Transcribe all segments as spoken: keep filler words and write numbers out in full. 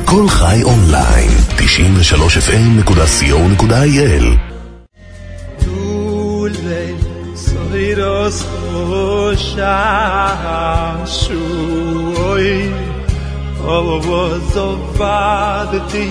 כל חי אונליין, תשעים ושלוש אף אם נקודה סי או נקודה איי אל. Dule soiros oshashui ovozovadti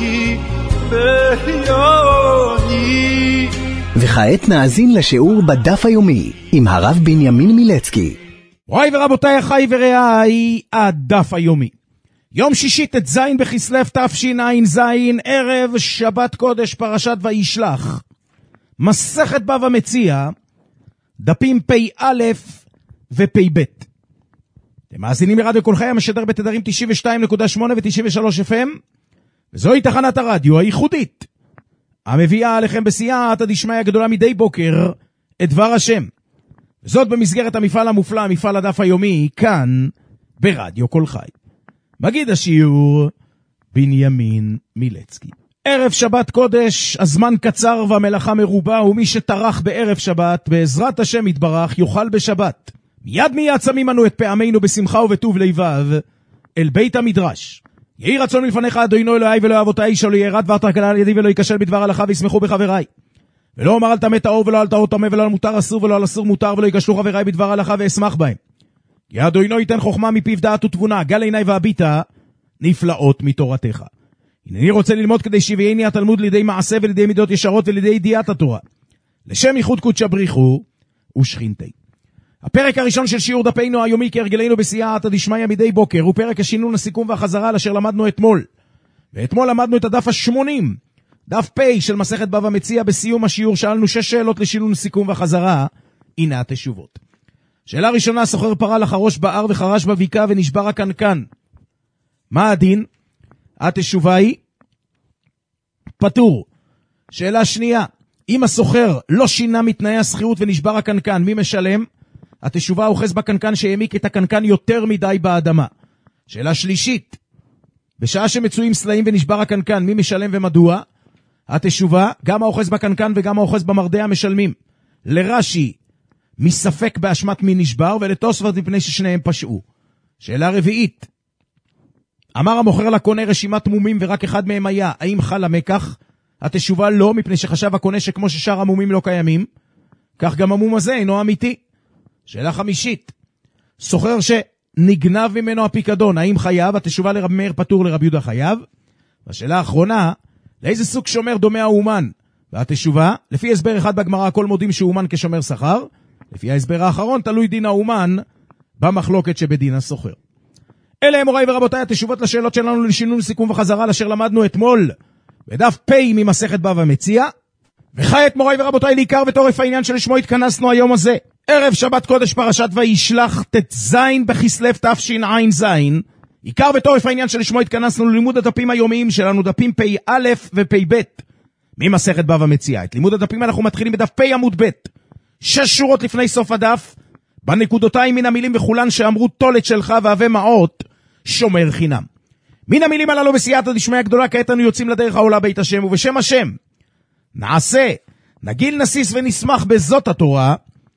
beyoni. וכעת נאזין לשיעור בדף היומי עם הרב בנימין מילצקי. רואי ורבותיי, אחי ורעי, הדף היומי. יום שישי ט"ז בכסלו תשע"ז, ערב שבת קודש, פרשת וישלח. מסכת בבא מציעא, דפים פ"א ופ"ב. אתם מאזינים לרדיו כל חי, המשדר בתדרים תשעים ושתיים נקודה שמונה ו-תשעים ושלוש אף אם, וזוהי תחנת הרדיו הייחודית, המביאה עליכם בסייעתא דשמיא גדולה מדי בוקר את דבר השם. וזאת במסגרת המפעל המופלא, מפעל הדף היומי, כאן ברדיו כל חי. מגיד השיעור בנימין מילצקי. ערב שבת קודש, הזמן קצר והמלאכה מרובה, ומי שטרח בערב שבת, בעזרת השם יתברך, יוכל בשבת. מיד מיד שמים אנו את פעמינו בשמחה ובטוב לבב אל בית המדרש. יהי רצון מלפניך אדוני אלוהי ואלוהי אבותיי, שלא ירד דבר תקלה על ידי ולא ייכשל בדבר הלכה, וישמחו בחבריי. ולא אומר על טמא טהור ולא על טהור טמא, ולא על מותר אסור ולא על אסור מותר, ולא ייכשלו חבריי בדבר הלכה ואשמח בהם. כי אדוני ייתן חוכמה מפיו דעת ותבונה, גל עיני והביטה נפלאות מתורתך. הנני רוצה ללמוד כדי שיביאני התלמוד לידי מעשה ולידי מידות ישרות ולידי ידיעת התורה, לשם ייחוד קודשא בריחו ושכינתי. הפרק הראשון של שיעור דפנו היומי כהרגלנו בסייעתא דשמיא מדי בוקר הוא פרק השינון, הסיכום והחזרה אשר למדנו אתמול. ואתמול למדנו את הדף ה-שמונים, דף פ' של מסכת בבא מציעא. בסיום השיעור שאלנו שש שאלות לשינון, סיכום והחזרה. הנה התשובות. שאלה ראשונה, סוחר פרה לחרוש בער וחרש בבקעה ונשבר הקנקן, מה הדין? התשובה היא פטור. שאלה שנייה, אם הסוחר לא שינה מתנאי השכירות ונשבר הקנקן, מי משלם? התשובה, אוחז בקנקן שהעמיק את הקנקן יותר מדי באדמה. שאלה שלישית, בשעה שמצויים סלעים ונשבר הקנקן, מי משלם ומדוע? התשובה, גם האוחז בקנקן וגם האוחז במרדע משלמים. לרש"י, מספק באשמת מי נשבר, ולתוספות מפני ששניהם פשעו. שאלה רביעית, אמר המוכר לקונה רשימת מומים ורק אחד מהם היה, האם חל המקח? התשובה לא, מפני שחשב הקונה שכמו ששאר המומים לא קיימים, כך גם המום הזה אינו אמיתי. שאלה חמישית, סוחר שנגנב ממנו הפיקדון, האם חייב? התשובה, לרב מאיר פטור, לרב יהודה חייב. והשאלה האחרונה, לאיזה סוג שומר דומה האומן? והתשובה, לפי הסבר אחד בגמרא הכל מודים שאומן כשומר שכר, לפי ההסבר האחרון תלוי דין האומן במחלוקת שבדין הסוחר. אלה הם מוריי ורבותיי התשובות לשאלות שלנו לשינון, סיכום וחזרה אשר למדנו אתמול בדף פ' ממסכת בבא מציעא. וכעת מוריי ורבותיי, לעיקר וטורף העניין שלשמו התכנסנו היום הזה, ערב שבת קודש, פרשת וישלח, ט"ז בכסלו תשע"ז. עיקר וטורף העניין שלשמו התכנסנו ללימוד הדפים היומיים שלנו, דפים פ"א ופ"ב ממסכת בבא מציעא. את לימוד הדפים אנחנו מתחילים בדף פ' עמוד ב', שש שורות לפני סוף הדף, בנקודותיים מן המילים וכולן שאמרו תולת שלך והווה מעות שומר חינם. מן המילים הללו בסייעתא דשמיא גדולה, כעת אנו יוצאים לדרך העולה בית השם, ובשם השם נעשה, נגיל, נסיס ונשמח בזאת התורה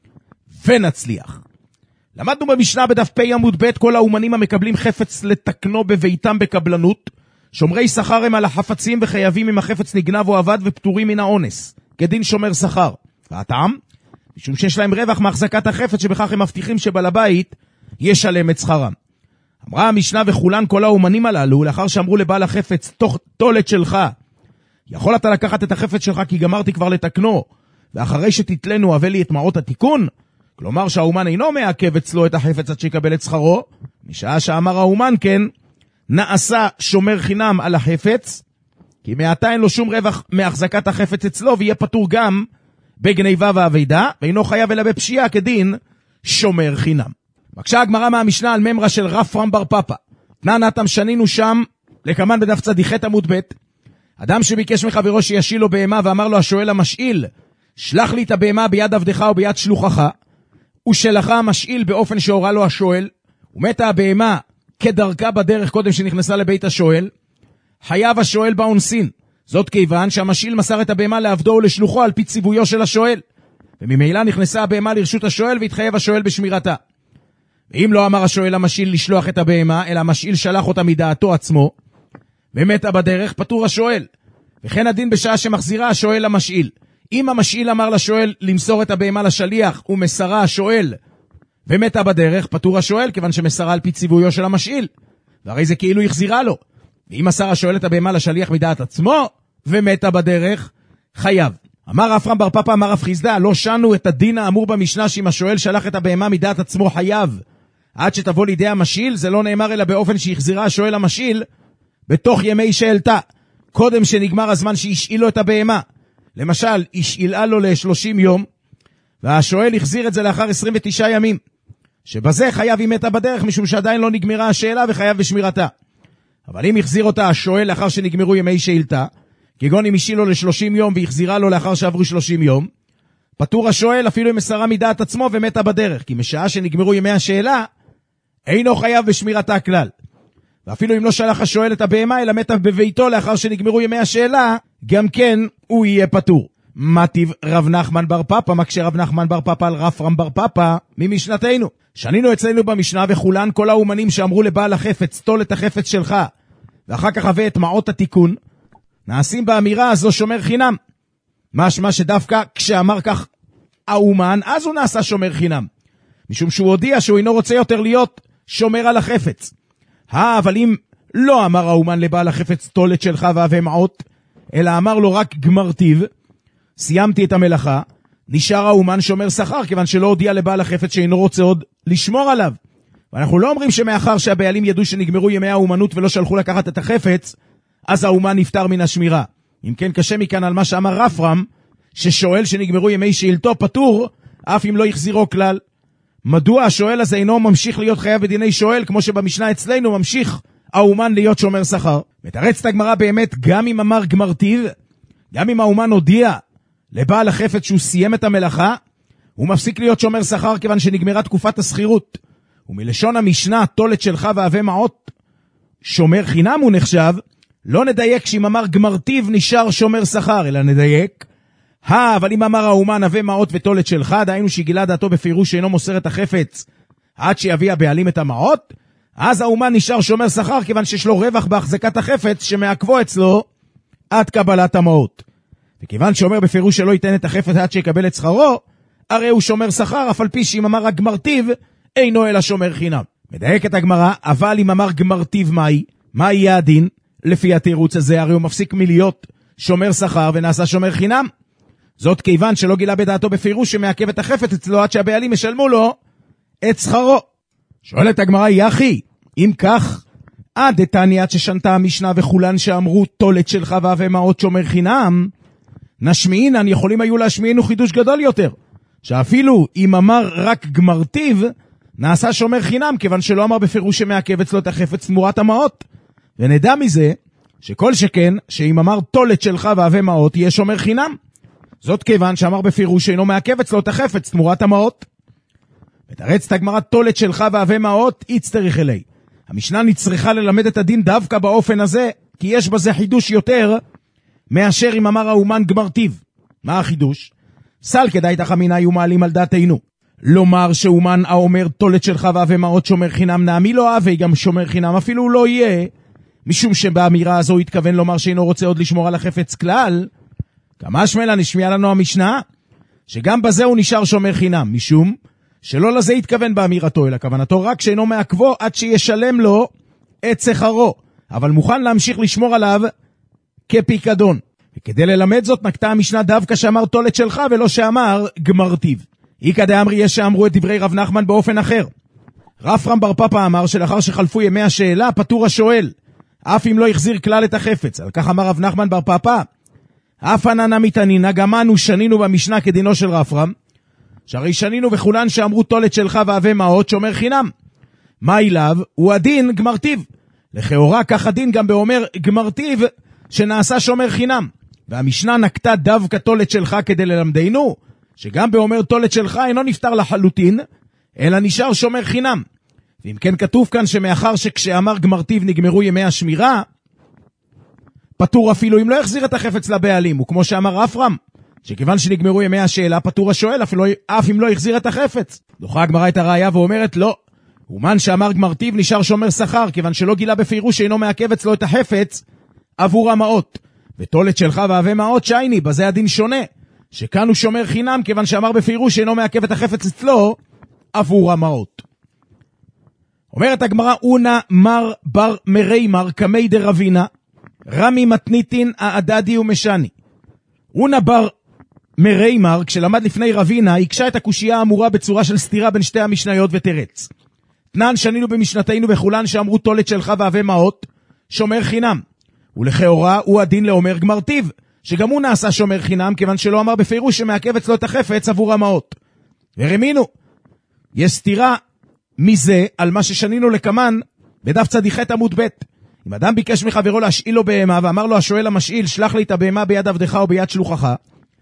ונצליח. למדנו במשנה בדף פ' עמוד ב', כל האומנים המקבלים חפץ לתקנו בביתם בקבלנות, שומרי שכר הם על החפצים וחייבים אם החפץ נגנב או עבד ופטורים מן האונס, כדין שומר שכר. והטעם? משום שיש להם רווח מהחזקת החפץ, שבכך הם מבטיחים שבעל הבית ישלם את שכרם. אמרה המשנה וכולן כל האומנים הללו, לאחר שאמרו לבעל החפץ, תוך תולת שלך, יכול אתה לקחת את החפץ שלך כי גמרתי כבר לתקנו, ואחרי שתתלנו הבא לי את מעות התיקון? כלומר שהאומן אינו מעכב אצלו את החפץ עד שיקבל את שכרו, משעה שאמר האומן כן, נעשה שומר חינם על החפץ, כי מעתה אין לו שום רווח מהחזקת החפץ אצלו, ויהיה פטור גם בגניבה ועבידה, ואינו חייב אלא בפשיעה כדין שומר חינם. בקשה הגמרא מהמשנה על ממרה של רפרם בר פפא, תנא שנינו שם לקמן בדף צדיח עמוד ב', אדם שביקש מחברו שישיל לו בהמה, ואמר לו השואל המשאיל, שלח לי את הבהמה ביד עבדך או ביד שלוחך, ושלחה המשאיל באופן שהורה לו השואל, ומתה הבהמה כדרכה בדרך קודם שנכנסה לבית השואל, חייב השואל באונסין, זאת כיוון שהמשאיל מסר את הבהמה לעבדו ולשלוחו על פי ציוויו של השואל, וממילא נכנסה הבהמה לרשות השואל והתחייב השואל בשמירתה. ואם לא אמר השואל המשאיל לשלוח את הבהמה, אלא המשאיל שלח אותה מדעתו עצמו, ומתה בדרך, פטור השואל. וכן הדין בשעה שמחזירה השואל למשאיל. אם המשאיל אמר לשואל למסור את הבהמה לשליח, ומסרה השואל ומתה בדרך, פטור השואל, כיוון שמסרה על פי ציוויו של המשאיל. והרי זה כאילו החזירה לו. ואם מסר השואל את הבהמה לשליח מדעת עצמו, ומתה בדרך, חייב. אמר אפרם בר פפא אמר רב חיסדא, לא שנו את הדין האמור במשנה שאם השואל שלח את הבהמה מדעת עצמו חייב. עד שתבוא לידי המשאיל, זה לא נאמר אלא באופן שהחזירה השואל המשאיל, בתוך ימי שאלתה, קודם שנגמר הזמן שהשאיל לו את הבהמה. למשל, השאילה לו ל-שלושים יום, והשואל החזיר את זה לאחר עשרים ותשעה ימים. שבזה חייב היא מתה בדרך, משום שעדיין לא נגמרה השאלה וחייב בשמירתה. אבל אם החזיר אותה השואל לאחר שנגמרו ימי שאלתה, כגון אם השאיל לו ל-שלושים יום והחזירה לו לאחר שעברו שלושים יום, פטור השואל אפילו אם מסרה מדעת עצמו ומתה בדרך, כי משעה שנגמרו ימי השאלה, אינו חייב בשמירתה כלל. ואפילו אם לא שלח השואל את הבהמה, אלא מתה בביתו לאחר שנגמרו ימי השאלה, גם כן הוא יהיה פטור. מטיב רב נחמן בר פפא, מקשה רב נחמן בר פפא על רפרם בר פפא ממשנתנו. שנינו אצלנו במשנה וכולן כל האומנים שאמרו לבעל החפץ, תול את החפץ שלך, ואחר כך הבא את מעות התיקון, נעשים באמירה הזו שומר חינם. משמע שדווקא כשאמר כך האומן, אז הוא נעשה שומר חינם. משום שהוא הודיע שהוא אינו רוצה יותר להיות שומר על החפץ. אה, אבל אם לא אמר האומן לבעל החפץ תולת שלך והווה מעות, אלא אמר לו רק גמרתיו, סיימתי את המלאכה, נשאר האומן שומר שכר, כיוון שלא הודיע לבעל החפץ שאינו רוצה עוד לשמור עליו. ואנחנו לא אומרים שמאחר שהבעלים ידעו שנגמרו ימי האומנות ולא שלחו לקחת את החפץ, אז האומן נפטר מן השמירה. אם כן קשה מכאן על מה שאמר רפרם, ששואל שנגמרו ימי שאלתו פטור, אף אם לא יחזירו כלל. מדוע השואל הזה אינו ממשיך להיות חייב בדיני שואל, כמו שבמשנה אצלנו ממשיך האומן להיות שומר שכר? מתרצת הגמרא באמת, גם אם אמר גמרתיו, גם אם האומן הודיע לבעל החפץ שהוא סיים את המלאכה, הוא מפסיק להיות שומר שכר כיוון שנגמרה תקופת הסחירות. ומלשון המשנה, תולת שלך והווה מעות, שומר חינם הוא נחשב, לא נדייק שאם אמר גמרתיו נשאר שומר שכר, אלא נדייק, אה, אבל אם אמר האומן הווה מעות ותולת שלך, דהיינו שגילה דעתו בפירוש שאינו מוסר את החפץ עד שיביא הבעלים את המעות, אז האומן נשאר שומר שכר כיוון שיש לו רווח בהחזקת החפץ שמעכבו אצלו עד קבלת המעות. וכיוון שאומר בפירוש שלא ייתן את החפץ עד שיקבל את שכרו, הרי הוא שומר שכר, אף על פי שאם אמר רק גמרתיו, אינו אלא שומר חינם. מדייק את הגמרא, אבל אם אמר גמרתיו מהי, מה יהיה הדין? לפי התירוץ הזה, הרי הוא מפסיק מלהיות שומר שכר ונעשה שומר חינם. זאת כיוון שלא גילה בדעתו בפירוש שמעכב את החפץ אצלו עד שהבעלים ישלמו לו את שכרו. שואלת הגמרא, יחי, אם כך, עד דתניא עד ששנתה המשנה וכולן שאמרו תולת שלך והווה מעות שומר חינם, נשמיעינן יכולים היו להשמיענו חידוש גדול יותר, שאפילו אם אמר רק גמרתיו, נעשה שומר חינם, כיוון שלא אמר בפירוש שמעכב אצלו את החפץ תמורת המעות. ונדע מזה שכל שכן, שאם אמר תולת שלך והווה מעות, יהיה שומר חינם. זאת כיוון שאמר בפירוש שאינו מעכב אצלו את החפץ תמורת המעות. ותרצת הגמרא תולת שלך והווה מעות, יצטריך אלי. המשנה נצטריכה ללמד את הדין דווקא באופן הזה, כי יש בזה חידוש יותר מאשר אם אמר האומן גמרתיו. מה החידוש? סל כדאי תחמינה היו מעלים על דעתנו. לומר שאומן האומר תולת שלך והווה מעות שומר חינם, נעמי לא אהבה גם שומר חינם, אפילו הוא לא יהיה, משום שבאמירה הזו הוא התכוון לומר שאינו רוצה עוד לשמור על החפץ כלל. כמה שמלה נשמיע לנו המשנה, שגם בזה הוא נשאר שומר חינם, משום שלא לזה התכוון באמירתו, אלא כוונתו רק שאינו מעכבו עד שישלם לו את שכרו, אבל מוכן להמשיך לשמור עליו כפיקדון. וכדי ללמד זאת נקטה המשנה דווקא שאמר תולת שלך ולא שאמר גמרתיו. איקא דאמרי יש שאמרו את דברי רב נחמן באופן אחר. רפרם בר פפא אמר שלאחר שחלפו ימי השאלה פטור השואל, אף אם לא החזיר כלל את החפץ. על כך אמר רב נחמן בר פפא, אף עננה מתענינה, גם אנו שנינו במשנה כדינו של רפרם, שהרי שנינו וכולן שאמרו תולת שלך והווה מעות שומר חינם. מה אליו? הוא הדין גמרתיו. לכאורה כך הדין גם באומר גמרתיו שנעשה שומר חינם. והמשנה נקטה דווקא תולת שלך כדי ללמדנו, שגם באומר תולת שלך אינו נפטר לחלוטין, אלא נשאר שומר חינם. ואם כן כתוב כאן שמאחר שכשאמר גמרתיו נגמרו ימי השמירה, פטור אפילו אם לא יחזיר את החפץ לבעלים, וכמו שאמר רפרם, שכיוון שנגמרו ימי השאלה פטור השואל אפילו, אף אם לא יחזיר את החפץ. דוחה הגמרא את הראיה ואומרת לא, אומן שאמר גמרתיו נשאר שומר שכר, כיוון שלא גילה בפירוש שאינו מעכב אצלו את החפץ עבור המעות, ותולת שלך והווה מעות שייני, בזה הדין שונה, שכאן הוא שומר חינם, כיוון שאמר בפירוש שאינו מעכב את החפץ אצלו, עבור המעות. אומרת הגמרא, אונה מר בר מרי מר קמי דרבינה, רמי מתניתין העדדי ומשני. אונה בר מרי מר, כשלמד לפני רבינה, הקשה את הקושייה האמורה בצורה של סתירה בין שתי המשניות ותרץ. תנן שנינו במשנתנו וכולן שאמרו תולת שלך והווה מעות, שומר חינם. ולכאורה הוא הדין לאומר גמרתיו, שגם הוא נעשה שומר חינם, כיוון שלא אמר בפירוש שמעכב אצלו את החפץ עבור המעות. ורמינו, יש סתירה מזה על מה ששנינו לקמן בדף צדיחת עמוד ב'. אם אדם ביקש מחברו להשאיל לו בהמה, ואמר לו השואל המשאיל, שלח לי את הבהמה ביד עבדך או ביד שלוחך,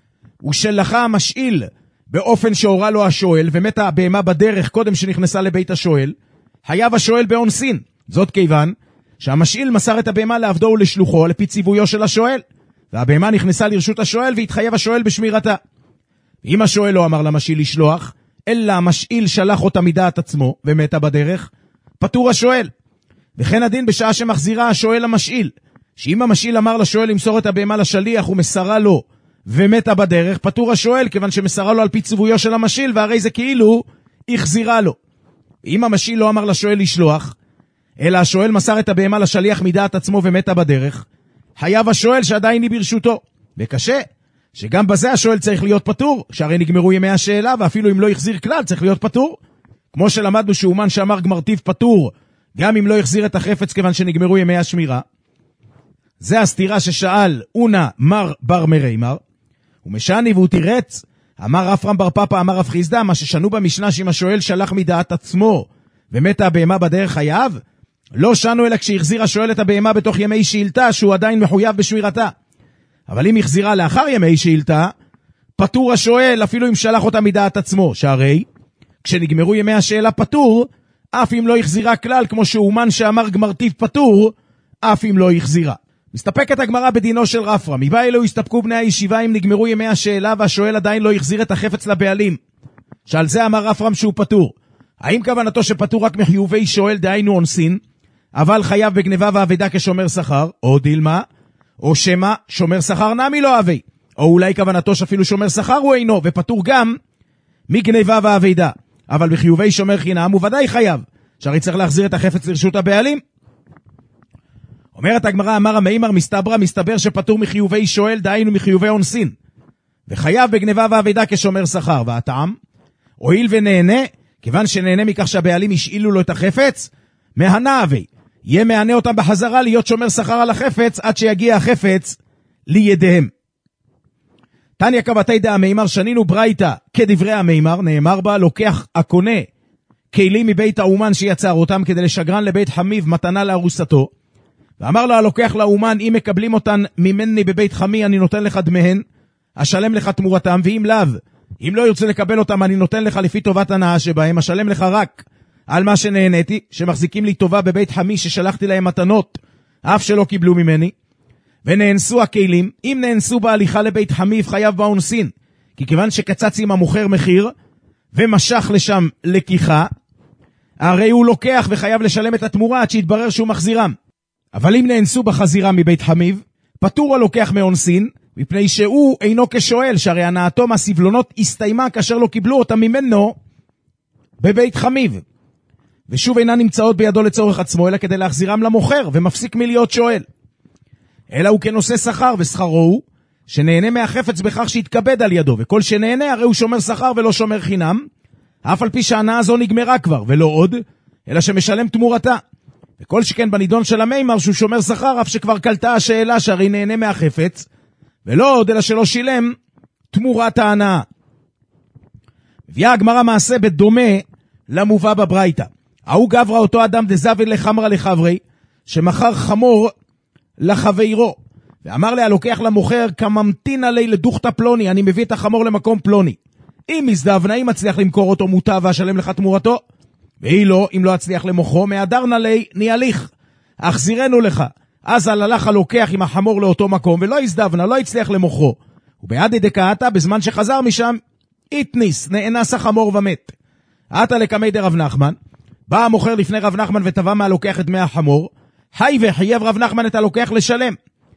ושלחה המשאיל באופן שהורה לו השואל, ומתה הבהמה בדרך קודם שנכנסה לבית השואל, חייב השואל באונסין. זאת כיוון שהמשאיל מסר את הבהמה לעבדו ולשלוחו לפי ציוויו של השואל, והבהמה נכנסה לרשות השואל והתחייב השואל בשמירתה. אם השואל לא אמר למשאיל לשלוח, אלא המשאיל שלח אותה מדעת עצמו ומתה בדרך, פטור השואל. וכן הדין בשעה שמחזירה השואל למשאיל, שאם המשאיל אמר לשואל למסור את הבהמה לשליח ומסרה לו ומתה בדרך, פטור השואל, כיוון שמסרה לו על פי ציוויו של המשאיל, והרי זה כאילו החזירה לו. אם המשאיל לא אמר לשואל לשלוח, אלא השואל מסר את הבהמה לשליח מדעת עצמו ומתה בדרך, חייב השואל שעדיין היא ברשותו. וקשה שגם בזה השואל צריך להיות פטור, שהרי נגמרו ימי השאלה, ואפילו אם לא יחזיר כלל צריך להיות פטור. כמו שלמדנו שאומן שאמר גמרתיו פטור, גם אם לא יחזיר את החפץ כיוון שנגמרו ימי השמירה. זה הסתירה ששאל אונה מר בר מרי מר, ומשני והוא תירץ, אמר רפרם בר פפא אמר רב חיסדא, מה ששנו במשנה שאם השואל שלח מדעת עצמו ומתה הבהמה בדרך חייב, לא שנו אלא כשהחזיר השואל את הבהמה בתוך ימי שאילתה שהוא עדיין מחויב בשמירתה. אבל אם החזירה לאחר ימי שאילתה, פטור השואל אפילו אם שלח אותה מדעת עצמו, שהרי כשנגמרו ימי השאלה פטור, אף אם לא החזירה כלל, כמו שאומן שאמר גמרתיו פטור, אף אם לא החזירה. מסתפקת הגמרא בדינו של רפרם, מבא אלו הסתפקו בני הישיבה אם נגמרו ימי השאלה והשואל עדיין לא החזיר את החפץ לבעלים, שעל זה אמר רפרם שהוא פטור. האם כוונתו שפטור רק מחיובי שואל דהיינו אונסין, אבל חייב בגניבה ועבדה כשומר שכר, או דילמה, או שמה שומר שכר נמי לא אבי, או אולי כוונתו שאפילו שומר שכר הוא אינו, ופטור גם מגניבה ועבדה, אבל בחיובי שומר חינם הוא ודאי חייב, שהרי צריך להחזיר את החפץ לרשות הבעלים. אומרת הגמרא, אמר המימר מסתברא, מסתבר שפטור מחיובי שואל דהיינו מחיובי אונסין, וחייב בגניבה ועבדה כשומר שכר. והטעם, הואיל ונהנה, כיוון שנהנה מכך שהבעלים השאילו לו את החפץ, מהנה אבי, יהיה מענה אותם בחזרה להיות שומר שכר על החפץ עד שיגיע החפץ לידיהם. תניא קבתי דא המימר, שנינו ברייתא כדברי המימר, נאמר בה לוקח הקונה כלים מבית האומן שיצר אותם כדי לשגרן לבית חמיו מתנה לארוסתו, ואמר לו הלוקח לאומן, אם מקבלים אותן ממני בבית חמי אני נותן לך דמיהן, אשלם לך תמורתם, ואם לאו, אם לא ירצה לקבל אותם אני נותן לך לפי טובת הנאה שבהם, אשלם לך רק על מה שנהניתי, שמחזיקים לי טובה בבית חמי ששלחתי להם מתנות, אף שלא קיבלו ממני. ונאנסו הכלים, אם נאנסו בהליכה לבית חמיו חייב באונסין, כי כיוון שקצץ עם המוכר מחיר, ומשך לשם לקיחה, הרי הוא לוקח וחייב לשלם את התמורה עד שיתברר שהוא מחזירם. אבל אם נאנסו בחזירה מבית חמיו, פטור הלוקח מאונסין, מפני שהוא אינו כשואל, שהרי הנאתו מהסבלונות הסתיימה כאשר לא קיבלו אותם ממנו בבית חמיו. ושוב אינה נמצאות בידו לצורך עצמו, אלא כדי להחזירם למוכר, ומפסיק מלהיות שואל. אלא הוא כנושא שכר, ושכרו הוא, שנהנה מהחפץ בכך שיתכבד על ידו, וכל שנהנה הרי הוא שומר שכר ולא שומר חינם, אף על פי שההנאה הזו נגמרה כבר, ולא עוד, אלא שמשלם תמורתה. וכל שכן בנידון של המימר שהוא שומר שכר, אף שכבר קלטה השאלה שהרי נהנה מהחפץ, ולא עוד אלא שלא שילם תמורת ההנאה. מביאה הגמרא מעשה בדומה למובא בברייתא. ההוא גברא אותו אדם דזבין לחמרא לחברי, שמכר חמור לחברו, ואמר לה הלוקח למוכר, כממתין עלי לדוכתא פלוני, אני מביא את החמור למקום פלוני. אם מזדבנה, אם הצליח למכור אותו מוטב ואשלם לך תמורתו, והיא לא, אם לא הצליח למוכרו, מהדרנה לי ניהליך, אחזירנו לך. אז הלך הלוקח עם החמור לאותו מקום, ולא הזדבנה, לא הצליח למוכרו. ובעדי דקאתה, בזמן שחזר משם, איתניס, נאנס החמור ומת. עתה לקמי דרב נחמן, בא המוכר לפני רב נחמן ותבע מהלוקח את דמי החמור, חי וחייב רב נחמן את הלוקח לשלם.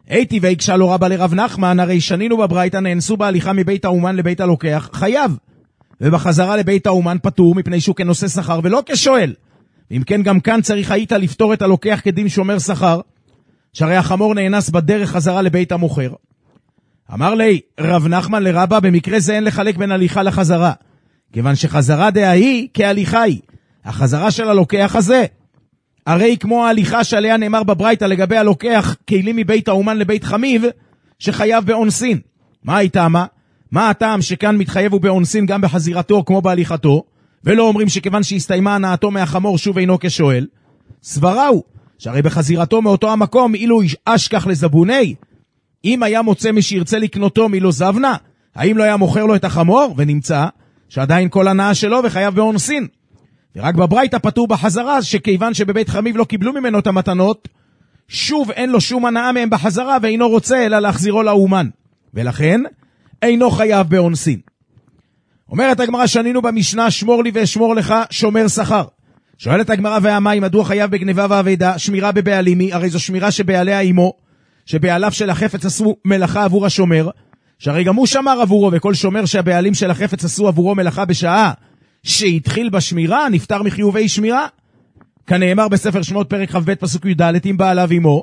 הייתי והקשה לו רבה לרב נחמן, הרי שנינו בברייתא נאנסו בהליכה מבית האומן לבית הלוקח, חייב. ובחזרה לבית האומן פטור מפני שהוא כנושא שכר ולא כשואל. ואם כן גם כאן צריך היית לפתור את הלוקח כדין שומר שכר, שהרי החמור נאנס בדרך חזרה לבית המוכר. אמר לי רב נחמן לרבה, במקרה זה אין לחלק בין הליכה לחזרה, כיוון שחזרה דה היא כהליכה היא. החזרה של הלוקח הזה, הרי כמו ההליכה שעליה נאמר בברייתא לגבי הלוקח כלים מבית האומן לבית חמיב, שחייב באונסין. מה הייתה מה? מה הטעם שכאן מתחייב הוא באונסין גם בחזירתו כמו בהליכתו, ולא אומרים שכיוון שהסתיימה הנעתו מהחמור שוב אינו כשואל? סברה הוא, שהרי בחזירתו מאותו המקום אילו אשכח לזבוני, אם היה מוצא מי שירצה לקנותו מילו זבנה, האם לא היה מוכר לו את החמור? ונמצא שעדיין כל הנאה שלו וחייב באונסין. ורק בברייתא פטור בחזרה, שכיוון שבבית חמיב לא קיבלו ממנו את המתנות, שוב אין לו שום הנאה מהם בחזרה, ואינו רוצה אלא להחזירו לאומן, ולכן אינו חייב באונסין. אומרת הגמרא, שנינו במשנה, שמור לי ואשמור לך שומר שכר. שואלת הגמרא, והמים, מדוע חייב בגניבה ועבדה? שמירה בבעלימי, הרי זו שמירה שבעליה אימו, שבעליו של החפץ עשו מלאכה עבור השומר, שהרי גם הוא שמר עבורו, וכל שומר שהבעלים של החפץ עשו עבורו מלאכה בשעה שהתחיל בשמירה, נפטר מחיובי שמירה. כנאמר בספר שמות פרק ח' ב' פסוק י' ד', אם בעליו אימו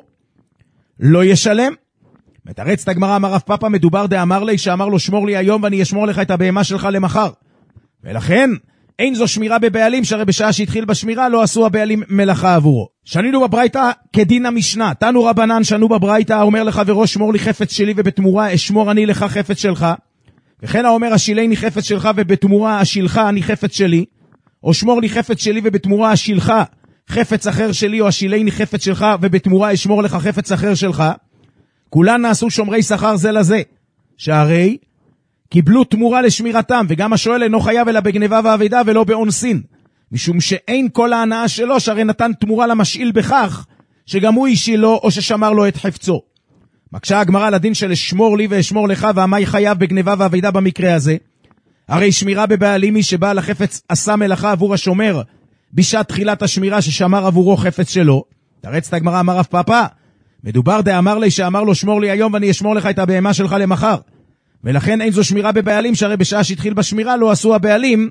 לא ישלם. מתרצת הגמרא, אמר רב פאפא, מדובר דאמר לי שאמר לו שמור לי היום ואני אשמור לך את הבהמה שלך למחר, ולכן אין זו שמירה בבעלים, שהרי בשעה שהתחיל בשמירה לא עשו הבעלים מלאכה עבורו. שנינו בברייתא כדין המשנה, תנו רבנן שנו בברייתא, אומר לחברו שמור לי חפץ שלי ובתמורה אשמור אני לך חפץ שלך, וכן האומר השילני חפץ שלך ובתמורה אשילך אני חפץ שלי, או שמור לי חפץ שלי ובתמורה אשילך חפץ אחר שלי, או השילני חפץ שלך ובתמורה אשמור לך חפץ אחר שלך. כולן נעשו שומרי שכר זה לזה, שהרי קיבלו תמורה לשמירתם, וגם השואל אינו חייב אלא בגניבה ועבדה ולא באונסין, משום שאין כל ההנאה שלו, שהרי נתן תמורה למשאיל בכך שגם הוא אישי לו או ששמר לו את חפצו. מקשה הגמרא לדין של אשמור לי ואשמור לך, והמי חייב בגניבה ועבדה במקרה הזה? הרי שמירה בבעלים היא שבעל החפץ עשה מלאכה עבור השומר בשעת תחילת השמירה ששמר עבורו חפץ שלו. תרצת הגמרא, אמר רב פאפא, מדובר דאמר לי שאמר לו שמור לי היום ואני אשמור לך את הבהמה שלך למחר, ולכן אין זו שמירה בבעלים, שהרי בשעה שהתחיל בשמירה לא עשו הבעלים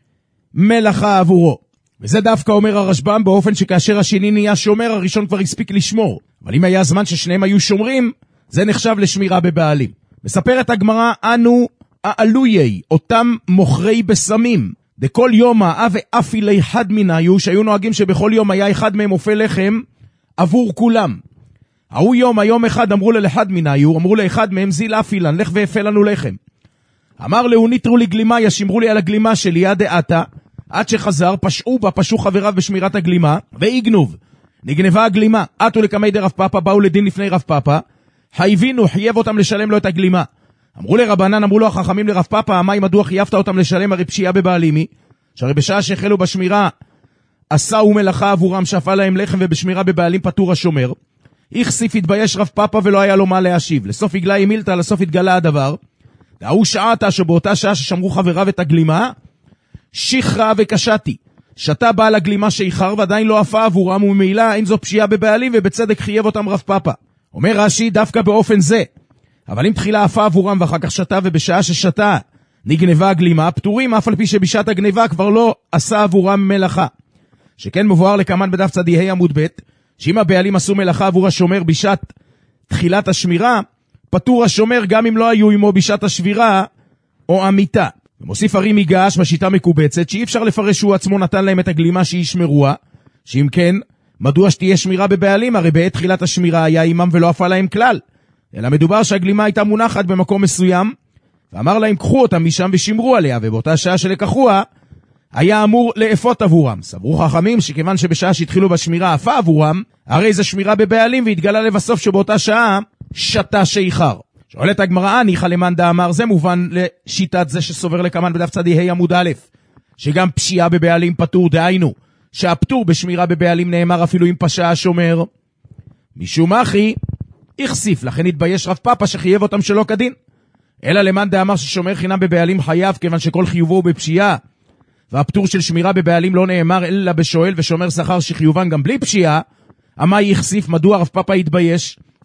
מלאכה עבורו. וזה דווקא אומר הרשב"ם, באופן שכאשר השני נהיה שומר, הראשון כבר הספיק לשמור, אבל אם היה זמן ששניהם היו שומרים, זה נחשב לשמירה בבעלים. מספרת הגמרא, אנו העלויי, אותם מוכרי בסמים, דכל יום האב ואפי ליחד מנהיו, שהיו נוהגים שבכל יום היה אחד מהם אופה לחם עבור כולם. ההוא יום, היום אחד אמרו לאחד מנהיו, אמרו לאחד מהם זיל אפילן, לך ואפה לנו לחם. אמר לו, ניתרו לי גלימה, ישמרו לי על הגלימה שלי, עד דעתה, עד שחזר, פשעו בה, פשעו חבריו בשמירת הגלימה, ואיגנוב, נגנבה הגלימה, עטו לקמי דה רב פאפא, באו לדין לפני רב פאפא, חייבינו, חייב אותם לשלם לו את הגלימה. אמרו לרבנן, אמרו לו החכמים לרב פאפא, המים מדוע חייבת אותם לשלם, הרי פשיעה בבעלימי, שהרי בשעה שהחלו בשמירה, עשו מלאכה עבורם, שפה להם לחם, ובשמירה בבעלים פטור השומר. איכסיף התבייש רב פאפא ולא היה לו מה להשיב. לסוף הגלה ימילתא, לסוף התגלה הדבר. והוא שעתה שבאותה שעה ששמרו חבריו את הגלימה, שכרה וקשתי. שתה בעל הגלימה שאיחר ועדיין לא עפה עבורם, וממילא אין זו פשיעה בבעלים, ובצדק חייב אותם רב פאפא. אומר רש"י, דווקא באופן זה. אבל אם תחילה עפה עבורם ואחר כך שתה, ובשעה ששתה נגנבה הגלימה, פטורים אף על פי שבשעת הגניבה כבר לא עשה עבורם מלאכה. שכן מבואר לכמן בדף צדיהי עמוד ב', שאם הבעלים עשו מלאכה עבור השומר בשעת תחילת השמירה, פטור השומר גם אם לא היו עמו בשעת השבירה או המיטה. ומוסיף הרי מיגש בשיטה מקובצת, שאי אפשר לפרש שהוא עצמו נתן להם את הגלימה שישמרוה, שאם כן, מדוע שתהיה שמירה בבעלים? הרי בעת תחילת השמירה היה עמם ולא עפה להם כלל, אלא מדובר שהגלימה הייתה מונחת במקום מסוים, ואמר להם קחו אותם משם ושמרו עליה, ובאותה שעה שלקחוה, היה אמור לאפות עבורם. סברו חכמים שכיוון שבשעה שהתחילו בשמירה עפה עבורם, הרי זה שמירה בבעלים, והתגלה לבסוף שבאותה שעה שתה שאיחר. שואלת הגמרא, ניחא למאן דאמר, זה מובן לשיטת זה שסובר לכמן בדף צדיהי עמוד א', שגם פשיעה בבעלים פטור, דהיינו שהפטור בשמירה בבעלים נאמר אפילו אם פשע השומר. משום אחי איכסיף, לכן התבייש רב פאפא שחייב אותם שלא כדין. אלא למאן דאמר ששומר חינם בבעלים חייב, כיוון שכל חיובו הוא בפשיעה, והפטור של שמירה בבעלים לא נאמר אלא בשואל ושומר שכר שחיובן גם בלי פשיעה. אמה יחסיף, מדוע רב פאפא יתבייש?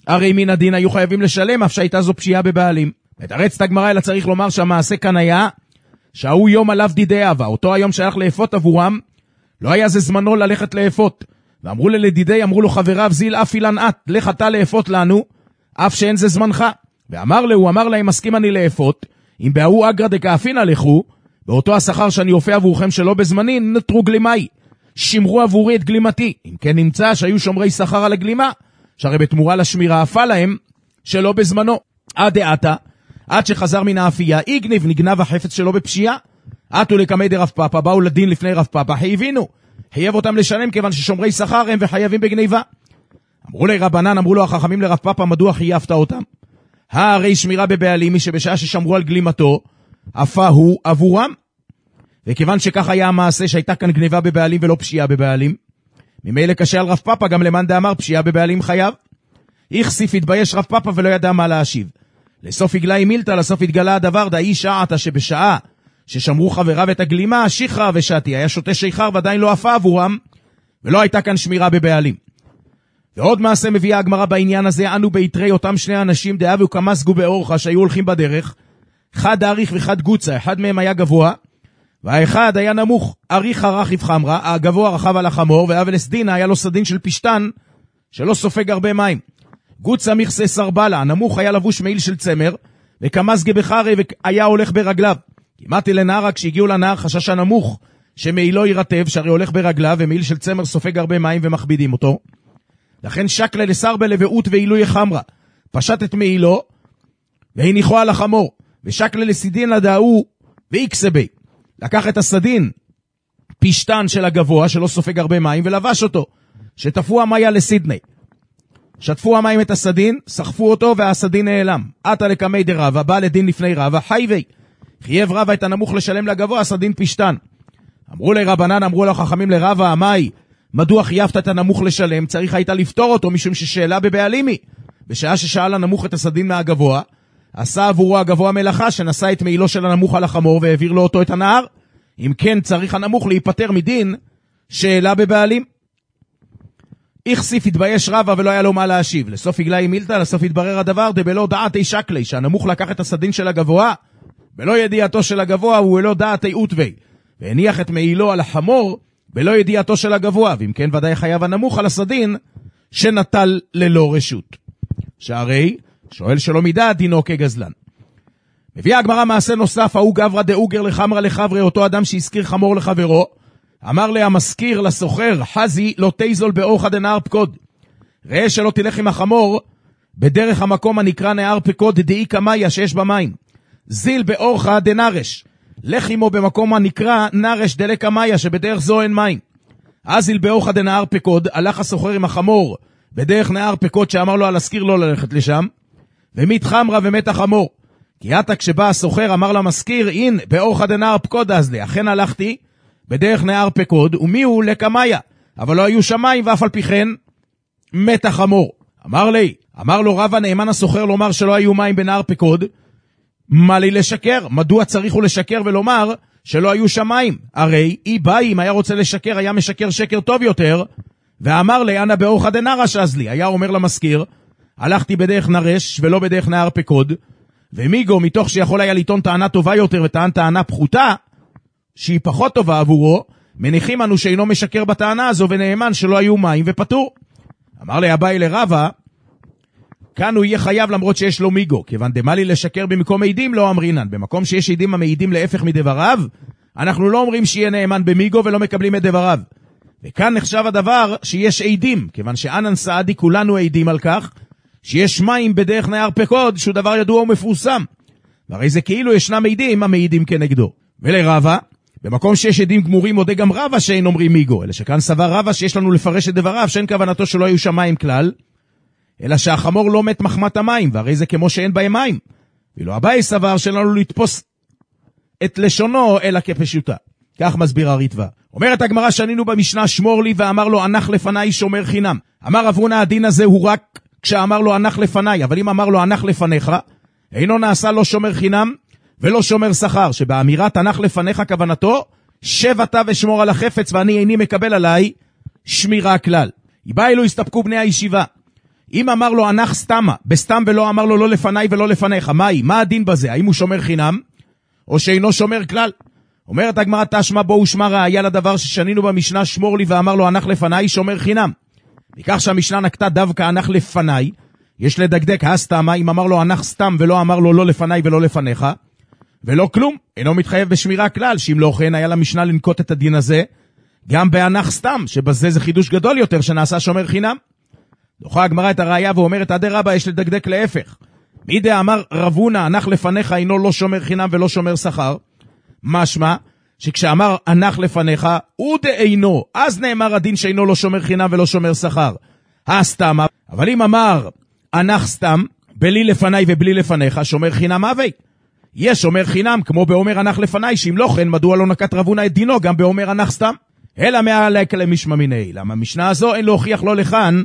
הרי מן הדין היו חייבים לשלם, אף שהייתה זו פשיעה בבעלים. מתרצת הגמרא, אלא צריך לומר שהמעשה כאן היה, שההוא יום עליו דידי אבה, אותו היום שהלך לאפות עבורם, לא היה זה זמנו ללכת לאפות. ואמרו ללדידי, אמרו לו חבריו, זיל אף אילן את, לך אתה לאפות לנו, אף שאין זה זמנך. ואמר לו, הוא אמר להם, מסכים אני לאפות, אם בהוא אגרא דקאפינה לכו, באותו השכר שאני אופה עבורכם שלא בזמני, נטרו גלימאי. שמרו עבורי את גלימתי. אם כן נמצא שהיו שומרי שכר על הגלימה, שהרי בתמורה לשמירה אפה להם, שלא בזמנו. עד דעתה, עד שחזר מן האפייה, יגניב נגנב החפץ שלו בפשיעה. עטו לקמי דרב פאפה, באו לדין לפני רב פאפה, חייבינו. חייב אותם לשלם כיוון ששומרי שכר הם וחייבים בגניבה. אמרו לי רבנן, אמרו לו החכמים לרב פאפה, מדוע חייבת אותם? הרי שמירה בבעלים היא שבשעה ששמרו על גלימתו, אפה הוא עבורם. וכיוון שכך היה המעשה שהייתה כאן גניבה בבעלים ולא פשיעה בבעלים, ממילא קשה על רב פאפה גם למאן דאמר פשיעה בבעלים חייב. יחסיף התבייש רב פאפה ולא ידע מה להשיב. לסוף הגלה עם מילתא, לסוף התגלה הדבר, דאי שעתה שבשעה ששמרו חבריו את הגלימה, שיחרה ושעתי, היה שותה שיחר ועדיין לא אפה עבורם, ולא הייתה כאן שמירה בבעלים. ועוד מעשה מביאה הגמרא בעניין הזה, אנו ביתרי אותם שני אנשים, דאבו כמסגו באורחה שהיו הולכים בדרך, אחד אריך וחד גוצה, אחד מהם היה גבוה, והאחד היה נמוך, אריך הרחיב חמרה, הגבוה רחב על החמור, ואבל אסדינה היה לו סדין של פשטן, שלא סופג הרבה מים. גוצה מכסה סרבלה, הנמוך היה לבוש מעיל של צמר, וכמסגה בחרי והיה הולך ברגליו. כמעט לנהר, כשהגיעו לנהר חשש הנמוך, שמעילו ירטב, שהרי הולך ברגליו, ומעיל של צמר סופג הרבה מים ומכבידים אותו. לכן שקלה לסרבלה ואות ואילוי חמרה, פשט את מעילו, והניחו על החמור, ושקלה לסידין לדאו, ואיקסה בי. לקח את הסדין, פשטן של הגבוה, שלא סופג הרבה מים, ולבש אותו, שטפו המיה לסידני. שטפו המים את הסדין, סחפו אותו, והסדין נעלם. עתה לקמי דרבה, בא לדין לפני רבה, חייבי. חייב רבה את הנמוך לשלם לגבוה, הסדין פשטן. אמרו לרבנן, אמרו לחכמים לרבה, המאי, מדוע חייבת את הנמוך לשלם? צריך הייתה לפתור אותו, משום ששאלה בבעלימי. בשעה ששאל הנמוך את הסדין מהגבוה, עשה עבורו הגבוה מלאכה, שנשא את מעילו של הנמוך על החמור, והעביר לו אותו את הנהר. אם כן, צריך הנמוך להיפטר מדין, שאלה בבעלים. יחסיף התבייש רבה ולא היה לו מה להשיב. לסוף הגלה עם מילתא, לסוף התברר הדבר, דבלא דעתי שקלי, שהנמוך לקח את הסדין של הגבוה, בלא ידיעתו של הגבוה, הוא לא דעתי אוטווי, והניח את מעילו על החמור, בלא ידיעתו של הגבוה, ואם כן ודאי חייב הנמוך על הסדין, שנטל ללא רשות. שהרי, שואל שלא מידה, דינו כגזלן. מביאה הגמרא מעשה נוסף, ההוא גברא דאוגר לחמרה לחברי, אותו אדם שהזכיר חמור לחברו, אמר לה המזכיר לסוחר, חזי לא תיזול באורחה דנהר פקוד. ראה שלא תלך עם החמור, בדרך המקום הנקרא נהר פקוד דאי קמיה שיש במים. זיל באורחה דנרש. לך עמו במקום הנקרא נרש דלק המיה שבדרך זו אין מים. אז זיל באורחה דנהר פקוד, הלך הסוחר עם החמור, בדרך נהר פקוד שאמר לו על הזכיר לא ללכת לשם, ומת חמרה ומת החמור. כי עתה כשבא הסוחר אמר למזכיר, אין באורחה דנהר פקוד אז לי, אכן הלכתי, בדרך נהר פקוד, ומי הוא לקמיה, אבל לא היו שמיים, ואף על פי כן, מת החמור. אמר לי, אמר לו רב הנאמן הסוחר לומר שלא היו מים בנהר פקוד, מה לי לשקר? מדוע צריך הוא לשקר ולומר שלא היו שמיים? הרי אי באי, אם היה רוצה לשקר, היה משקר שקר טוב יותר, ואמר לי, אנא באורחה דנרש אז לי, היה אומר למזכיר, הלכתי בדרך נרש ולא בדרך נהר פקוד, ומיגו מתוך שיכול היה לטעון טענה טובה יותר וטען טענה פחותה, שהיא פחות טובה עבורו, מניחים אנו שאינו משקר בטענה הזו ונאמן שלא היו מים ופטור. אמר לי הבאי לרבה, כאן הוא יהיה חייב למרות שיש לו מיגו, כיוון דמה לי לשקר במקום עדים לא אמרינן, במקום שיש עדים המעידים להפך מדבריו, אנחנו לא אומרים שיהיה נאמן במיגו ולא מקבלים את דבריו. וכאן נחשב הדבר שיש עדים, כיוון שאנן סעדי כולנו עדים על כך, שיש מים בדרך נהר פקוד, שהוא דבר ידוע ומפורסם. והרי זה כאילו ישנם עדים המעידים כנגדו. ולרבה, במקום שיש עדים גמורים מודה גם רבה שאין אומרים מיגו, אלא שכאן סבר רבה שיש לנו לפרש את דבריו, שאין כוונתו שלא היו שם מים כלל, אלא שהחמור לא מת מחמת המים, והרי זה כמו שאין בהם מים. ואילו הבאי סבר שלנו לתפוס את לשונו אלא כפשוטה. כך מסביר הריטב"א. אומרת הגמרא שנינו במשנה שמור לי, ואמר לו אנח לפניי שומר חינם. אמר רב הונא הדין הזה הוא רק כשאמר לו אנח לפניי, אבל אם אמר לו אנח לפניך, אינו נעשה לו שומר חינם ולא שומר שכר, שבאמירת אנח לפניך כוונתו, שב אתה ושמור על החפץ ואני איני מקבל עליי שמירה כלל. איבא אלו הסתפקו בני הישיבה. אם אמר לו אנח סתמה, בסתם ולא אמר לו לא לפניי ולא לפניך, מהי? מה הדין בזה? האם הוא שומר חינם, או שאינו שומר כלל? אומרת הגמרא תשמע בו ושמע ראיה לדבר ששנינו במשנה שמור לי ואמר לו אנח לפניי, שומר חינם. מכך שהמשנה נקטה דווקא אנח לפניי, יש לדקדק הסתמה, אם אמר לו אנח סתם ולא אמר לו לא לפניי ולא לפניך, ולא כלום, אינו מתחייב בשמירה כלל, שאם לא כן היה למשנה לנקוט את הדין הזה, גם באנח סתם, שבזה זה חידוש גדול יותר שנעשה שומר חינם. דוחה הגמרא את הראיה ואומרת עדי רבא יש לדקדק להפך. מי דה אמר רבונה אנח לפניך אינו לא שומר חינם ולא שומר שכר? משמע שכשאמר אנח לפניך הוא דאינו, אז נאמר הדין שאינו לא שומר חינם ולא שומר שכר. הסתמה, אבל אם אמר אנח סתם, בלי לפניי ובלי לפניך, שומר חינם אבי. יש שומר חינם כמו באומר אנח לפניי, שאם לא כן מדוע לא נקט רבונה את דינו גם באומר אנח סתם? אלא מעלק למשמע מיני, למה המשנה הזו אין להוכיח לא לכאן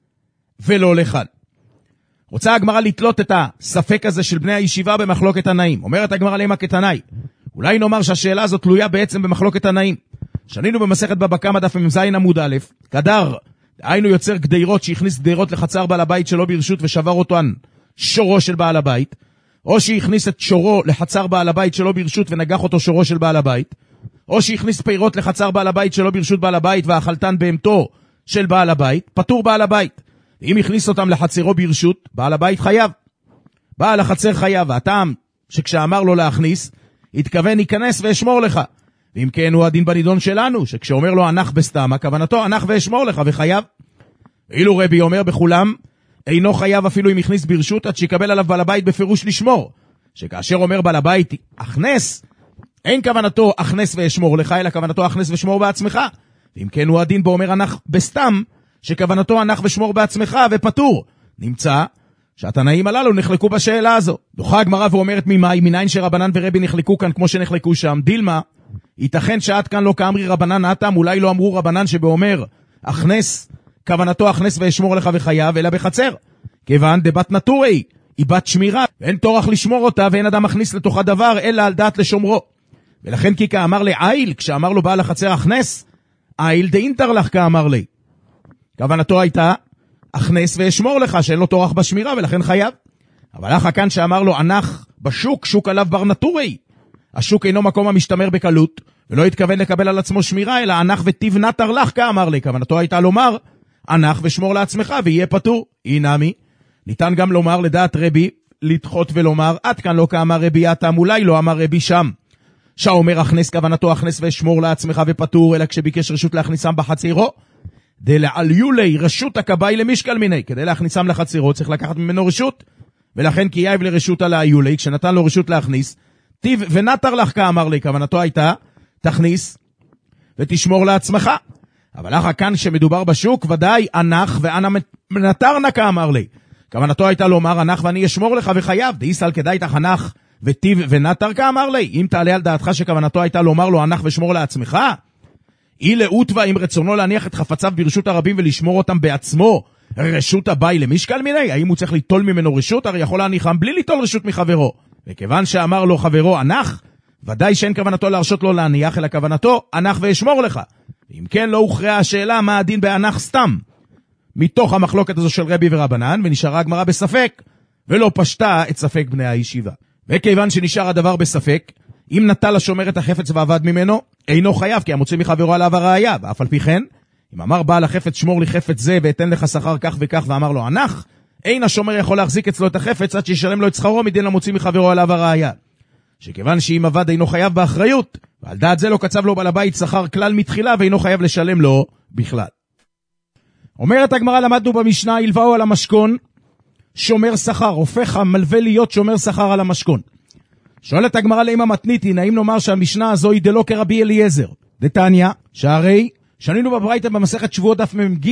ולא לכאן. רוצה הגמרא לתלות את הספק הזה של בני הישיבה במחלוקת תנאים. אומרת הגמרא למה כתנאי. אולי נאמר שהשאלה הזאת תלויה בעצם במחלוקת תנאים. שנינו במסכת בבא קמא דף מ"ז עמוד א', קדר, היינו יוצר גדרות שהכניס גדרות לחצר בעל הבית שלו ברשות ושבר אותן שורו של בעל הבית, או שהכניס את שורו לחצר בעל הבית שלו ברשות ונגח אותו שורו של בעל הבית, או שהכניס פירות לחצר בעל הבית שלו ברשות בעל הבית ואכלתן בהמתו של בעל הבית, פטור בעל הבית. אם הכניס אותם לחצרו ברשות, בעל הבית חייב. בעל החצר חייב, והטעם שכשאמר לו להכניס, התכוון ייכנס ואשמור לך. ואם כן הוא הדין בנידון שלנו, שכשאומר לו אנח בסתמה, כוונתו אנח ואשמור לך וחייב. ואילו רבי אומר בכולם, אינו חייב אפילו אם הכניס ברשות, עד שיקבל עליו בעל הבית בפירוש לשמור. שכאשר אומר בעל הבית, אכנס, אין כוונתו אכנס ואשמור לך, אלא כוונתו אכנס ושמור בעצמך. ואם כן הוא הדין באומר אנח בסתם, שכוונתו אנח ושמור בעצמך ופטור. נמצא שהתנאים הללו נחלקו בשאלה הזו. דוחה הגמרא ואומרת ממאי, מניין שרבנן ורבי נחלקו כאן כמו שנחלקו שם. דילמה, ייתכן שעד כאן לא כאמרי רבנן נתם, אולי לא אמרו רבנן שבאומר אכנס, כוונתו אכנס ואשמור לך וחייב, אלא בחצר. כיוון דבת נטורי, היא בת שמירה, ואין תורך לשמור אותה, ואין אדם מכניס לתוכה דבר, אלא על דעת לשומרו. ולכן כי כאמר לעיל, כשאמר לו בעל החצר אכנס, עיל דאינטר לך כאמר לי. כוונתו הייתה, אכנס ואשמור לך, שאין לו תורך בשמירה, ולכן חייב. אבל אחר כאן שאמר לו, אנח בשוק, שוק עליו בר נטורי. השוק אינו מקום המשתמר בקלות, ולא התכוון לקבל על עצמו שמירה, אלא אנח וטיב נטר לך, כאמר לי. כוונתו הייתה לומר, אנח ושמור לעצמך, ויהיה פטור. אינמי. ניתן גם לומר לדעת רבי, לדחות ולומר, עד כאן לא כאמר רבי יתם, אולי לא אמר רבי שם. שאומר אכנס, כוונתו אכנס ושמור לעצמך ופטור, אלא כשביקש רשות להכניסם בחצירו. דלעליולי רשות הכבאי למשקל מיני, כדי להכניסם לחצירו צריך לקחת ממנו רשות, ולכן כי יאיב לרשות על העיולי, כשנתן לו רשות להכניס, טיב ונטר לך כאמר לי, כוונתו הייתה, תכניס ותשמור לעצמך. אבל אחר כאן שמדובר בשוק, ודאי אנח ואנה מנטרנה כאמר לי, כוונתו הייתה לומר אנח ואני אשמור לך וחייב, דאיסל כדאי תחנך וטיב ונטר כאמר לי, אם תעלה על דעתך שכוונתו הייתה לומר לו אנח ושמור לעצמך, אי לאותווה עם רצונו להניח את חפציו ברשות הרבים ולשמור אותם בעצמו, רשות הבאי למשקל מיני, האם הוא צריך ליטול ממנו רשות? הרי יכול להניחם בלי ליטול רשות מחברו. וכיוון שאמר לו חברו אנח, ודאי שאין כוונתו להרשות לו להניח, אלא כוונתו אנח ואשמור לך. אם כן לא הוכרעה השאלה מה הדין באנח סתם, מתוך המחלוקת הזו של רבי ורבנן, ונשארה הגמרא בספק, ולא פשטה את ספק בני הישיבה. וכיוון שנשאר הדבר בספק, אם נטל השומר את החפץ ועבד ממנו, אינו חייב, כי המוציא מחברו עליו הראיה, ואף על פי כן, אם אמר בעל החפץ שמור לי חפץ זה, ואתן לך שכר כך וכך, ואמר לו אנח, אין השומר יכול להחזיק אצלו את החפץ, עד שישלם לו את שכרו מדין המוציא מחברו עליו הראיה. שכיוון שאם עבד אינו חייב באחריות, ועל דעת זה לא קצב לו בעל הבית שכר כלל מתחילה, ואינו חייב לשלם לו בכלל. אומרת הגמרא, למדנו במשנה, ילבאו על המשכון, שומר שכר, הופך המלווה להיות שומר שכר על המשכון. שואלת הגמרא לאמא מתניתין, האם נאמר שהמשנה הזו היא דלא כרבי אליעזר? דתניא, שהרי שנינו בברייתא במסכת שבועות דף מ"ג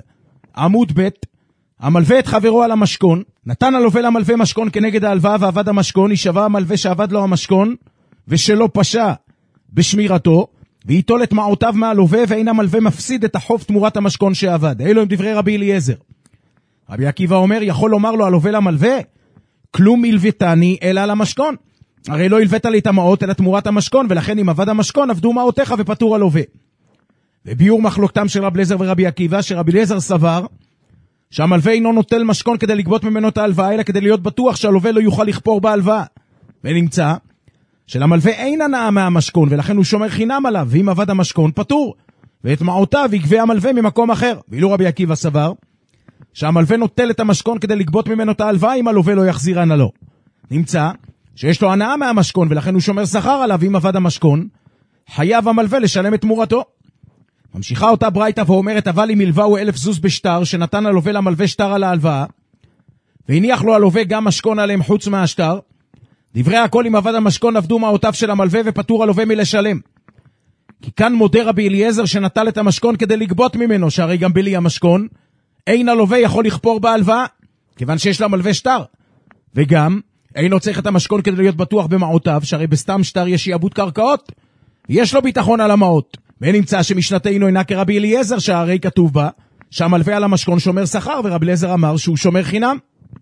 עמוד ב', המלווה את חברו על המשכון, נתן הלווה למלווה משכון כנגד ההלוואה ועבד המשכון, יישבע המלווה שעבד לו המשכון ושלא פשע בשמירתו, ויטול את מעותיו מהלווה, ואין המלווה מפסיד את החוב תמורת המשכון שעבד. אלו הם דברי רבי אליעזר. רבי עקיבא אומר, יכול לומר לו הלווה למלווה, כלום הלוויתני אלא על המשכון. הרי לא הלווית לי את המעות אלא תמורת המשכון, ולכן אם עבד המשכון עבדו מעותיך ופטור הלווה. וביור מחלוקתם של רבי אליעזר ורבי עקיבא, שרבי אליעזר סבר שהמלווה אינו נוטל משכון כדי לגבות ממנו את ההלוואה, אלא כדי להיות בטוח שהלווה לא יוכל לכפור בהלוואה. ונמצא שלמלווה אין הנאה מהמשכון, ולכן הוא שומר חינם עליו, ואם עבד המשכון פטור, ואת מעותיו יגבה המלווה ממקום אחר. ואילו רבי עקיבא סבר שהמלווה נוטל את המשכון כדי לגבות ממנו את ההלוואה, אם הלווה לא יחזיר הנה לו. נמצא שיש לו הנאה מהמשכון, ולכן הוא שומר שכר עליו, ואם עבד המשכון חייב המלווה לשלם את תמורתו. ממשיכה אותה ברייתא ואומרת, אבל אם הלווהו אלף זוז בשטר, שנתן הלווה למלווה שטר על ההלוואה, והניח לו הלווה גם משכון עליהם חוץ מהשטר, דברי הכל אם עבד המשכון עבדו מעותיו של המלווה, ופטור הלווה מלשלם. כי כאן מודה רבי אליעזר שנטל את המשכון כדי לגבות ממנו, שהרי גם בלי המשכון אין הלווה יכול לכפור בהלוואה, כיוון שיש לה מלווה שטר. וגם אינו צריך את המשכון כדי להיות בטוח במעותיו, שהרי בסתם שטר יש שיעבוד קרקעות, יש לו ביטחון על המעות. ונמצא שמשנתנו אינה כרבי אליעזר, שהרי כתוב בה שהמלווה על המשכון שומר שכר, ורבי אליעזר אמר שהוא שומר חינם.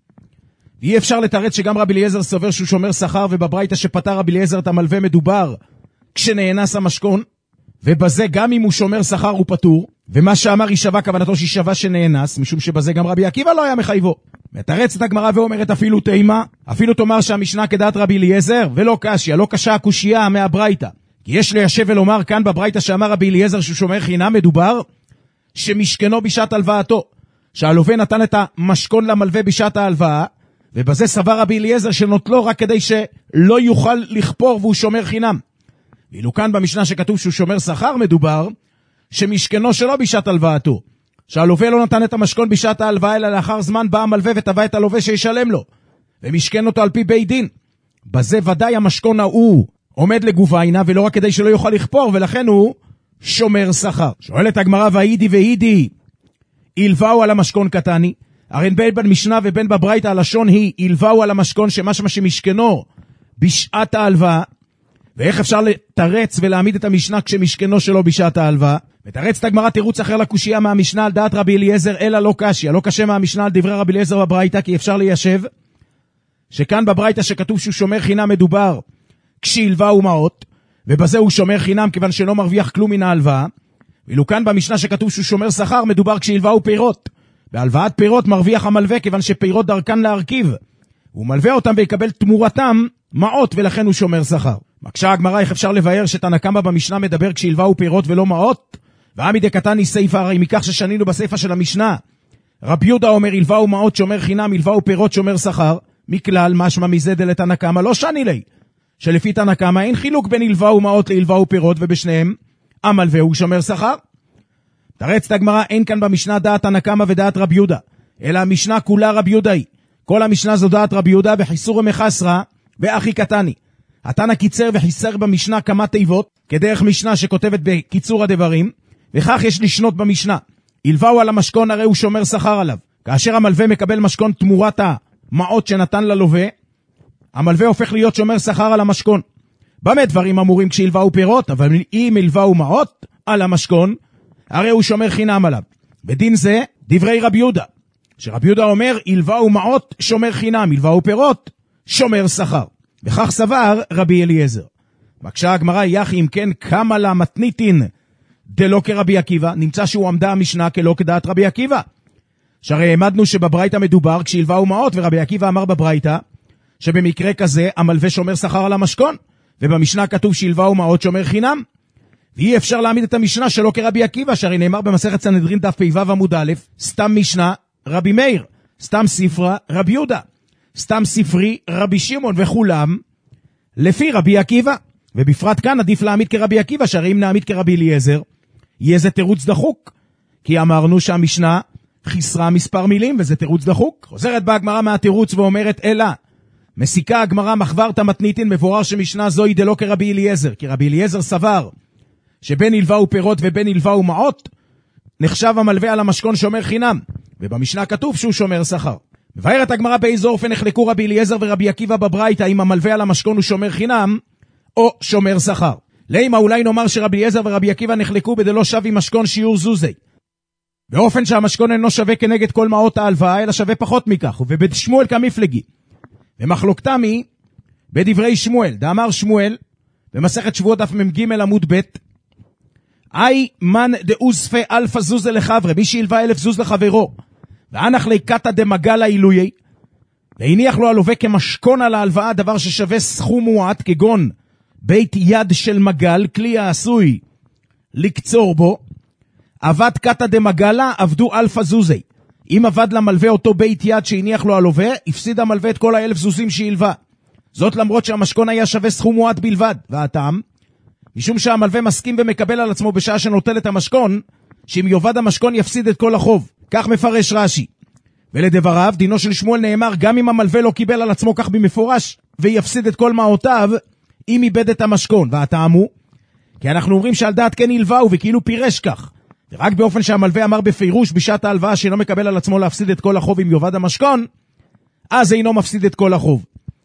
אי אפשר לתרץ שגם רבי אליעזר סובר שהוא שומר שכר, ובברייתא שפטר רבי אליעזר את המלווה מדובר כשנאנס המשכון, ובזה גם אם הוא שומר שכר הוא פטור, ומה שאמר יישבע כוונתו שישבע שנאנס, משום שבזה גם רבי עקיבא לא היה מחייבו. מתרצת הגמרא ואומרת אפילו תימה, אפילו תאמר שהמשנה כדעת רבי אליעזר, ולא קשיא, לא קשה הקושייה מהברייתא. כי יש ליישב ולומר כאן בברייתא שאמר רבי אליעזר שהוא שומר חינם, מדובר שמשכנו בשעת הלוואתו, שהלווה נתן את המשכון למלווה בשעת ההלוואה, ובזה סבר רבי אליעזר שנוטלו רק כדי שלא יוכל לכפור והוא שומר חינם. ואילו כאן במשנה שכתוב שהוא שומר שכר, מדובר שמשכנו שלו בשעת הלוואתו, שהלווה לא נתן את המשכון בשעת ההלוואה, אלא לאחר זמן בא המלווה ותבע את הלווה שישלם לו, ומשכן אותו על פי בית דין. בזה ודאי המשכון ההוא עומד לגוביינה, ולא רק כדי שלא יוכל לכפור, ולכן הוא שומר שכר. שואלת הגמרא, והידי והידי הלווהו על המשכון קטני, הרי בין במשנה ובין בברייתא הלשון היא הלווהו על המשכון שמשמע שמשכנו בשעת ההלוואה. ואיך אפשר לתרץ ולהעמיד את המשנה כשמשכנו שלו בשעת ההלוואה? מתרץ את הגמרא תירוץ אחר לקושייה מהמשנה על דעת רבי אליעזר, אלא לא קשיא, לא קשה מהמשנה על דברי רבי אליעזר בברייתא, כי אפשר ליישב שכאן בברייתא שכתוב שהוא שומר חינם מדובר כשהלווהו מעות, ובזה הוא שומר חינם כיוון שלא מרוויח כלום מן ההלוואה. ואילו כאן במשנה שכתוב שהוא שומר שכר מדובר כשהלווהו פירות, בהלוואת פירות מרוויח המלווה כיוון שפירות דרכן להרכיב, הוא מלווה אותם ויקבל תמורתם מעות, ולכן הוא שומר שכר. מקשה הגמרא איך אפשר לבאר שתנא קמא במשנה מדבר כשהלווהו פירות ולא מעות, ועמי דקתני סיפא, הרי מכך ששנינו בסיפא של המשנה רבי יהודה אומר הלווהו מעות שומר חינם, הלווהו פירות שומר שכר, מכלל משמע מזה דלתנא קמא לא שני לי, שלפי תנא קמא אין חילוק בין הלווהו מעות להלווהו פירות, ובשניהם המלווה הוא שומר שכר. תרץ את הגמרא, אין כאן במשנה דעת תנא קמא ודעת רבי יהודה, אלא המשנה כולה רבי יהודה היא. כל המשנה זו דעת רבי יהודה בחיסור ומחסרה ואחי קטני. התנא קיצר וחיסר במשנה כמה תיבות, כדרך משנה שכותבת בקיצור הדברים, וכך יש לשנות במשנה. הלווהו על המשכון הרי הוא שומר שכר עליו. כאשר המלווה מקבל משכון תמורת המעות שנתן ללווה, המלווה הופך להיות שומר שכר על המשכון. במה דברים אמורים כשהלווהו פירות, אבל אם הלווהו מעות על המשכון, הרי הוא שומר חינם עליו. בדין זה דברי רבי יהודה, שרבי יהודה אומר הלווהו מעות שומר חינם, הלווהו פירות שומר שכר. וכך סבר רבי אליעזר. מקשה הגמרא, יחי אם כן כמה לה מתניתין דלא כרבי עקיבא, נמצא שהוא עמדה המשנה כלא כדעת רבי עקיבא, שהרי העמדנו שבברייתא מדובר כשהלווהו מעות, ורבי עקיבא אמר בברייתא שבמקרה כזה המלווה שומר שכר על המשכון, ובמשנה כתוב שהלווהו מעות שומר חינם. ואי אפשר להעמיד את המשנה שלא כרבי עקיבא, שהרי נאמר במסכת סנהדרין דף פ"ו עמוד א', סתם משנה רבי מאיר, סתם ספרה רבי יהודה, סתם ספרי רבי שמעון, וכולם לפי רבי עקיבא. ובפרט כאן עדיף להעמיד כרבי עקיבא, שהרי אם נעמיד כרבי אליעזר יהיה זה תירוץ דחוק, כי אמרנו שהמשנה חיסרה מספר מילים וזה תירוץ דחוק. חוזרת בה הגמרא מהתירוץ ואומרת אלא מסיקה הגמרא מחברתא מתניתין, מבורר שמשנה זוהי דלא כרבי אליעזר, כי רבי אליעזר סבר שבין הלווהו פירות ובין הלווהו מעות נחשב המלווה על המשכון שומר חינם, ובמשנה כתוב שהוא שומר שכר. מבארת הגמרא באיזה אופן נחלקו רבי אליעזר ורבי עקיבא בברייתא, אם המלווה על המשכון הוא שומר חינם או שומר שכר. לימה אולי נאמר שרבי אליעזר ורבי עקיבא נחלקו בדלא שווה משכון שיעור זוזי, באופן שהמשכון אינו שווה כנגד כל מעות ההלוואה, אלא שווה פחות מכך, ובשמואל כמפלגי. ומחלוקתם היא בדברי שמואל, דאמר שמואל במסכת שבועות דף מ"ג עמוד ב', אי מן דאוספה אלפא זוז לחברה, מי שהלווה אלף זוז לחברו ואנח לי קטע דמגלה אילויי, והניח לו הלווה כמשכון על ההלוואה דבר ששווה סכום מועט, כגון בית יד של מגל, כלי העשוי לקצור בו, עבד קטע דמגלה, עבדו אלפא זוזי. אם עבד למלווה אותו בית יד שהניח לו הלווה, הפסיד המלווה את כל האלף זוזים שהלווה. זאת למרות שהמשכון היה שווה סכום מועט בלבד. והטעם, משום שהמלווה מסכים ומקבל על עצמו בשעה שנוטל את המשכון, שאם יאבד המשכון יפסיד את כל החוב. כך מפרש רש"י. ולדבריו, דינו של שמואל נאמר, גם אם המלווה לא קיבל על עצמו כך במפורש, ויפסיד את כל מעותיו, אם איבד את המשכון. והטעם הוא, כי אנחנו אומרים שעל דעת כן הלווהו, וכאילו פירש כך. ורק באופן שהמלווה אמר בפירוש בשעת ההלוואה שאינו מקבל על עצמו להפסיד את כל החוב אם יאבד המשכון, אז אינו מפסיד את כל החוב.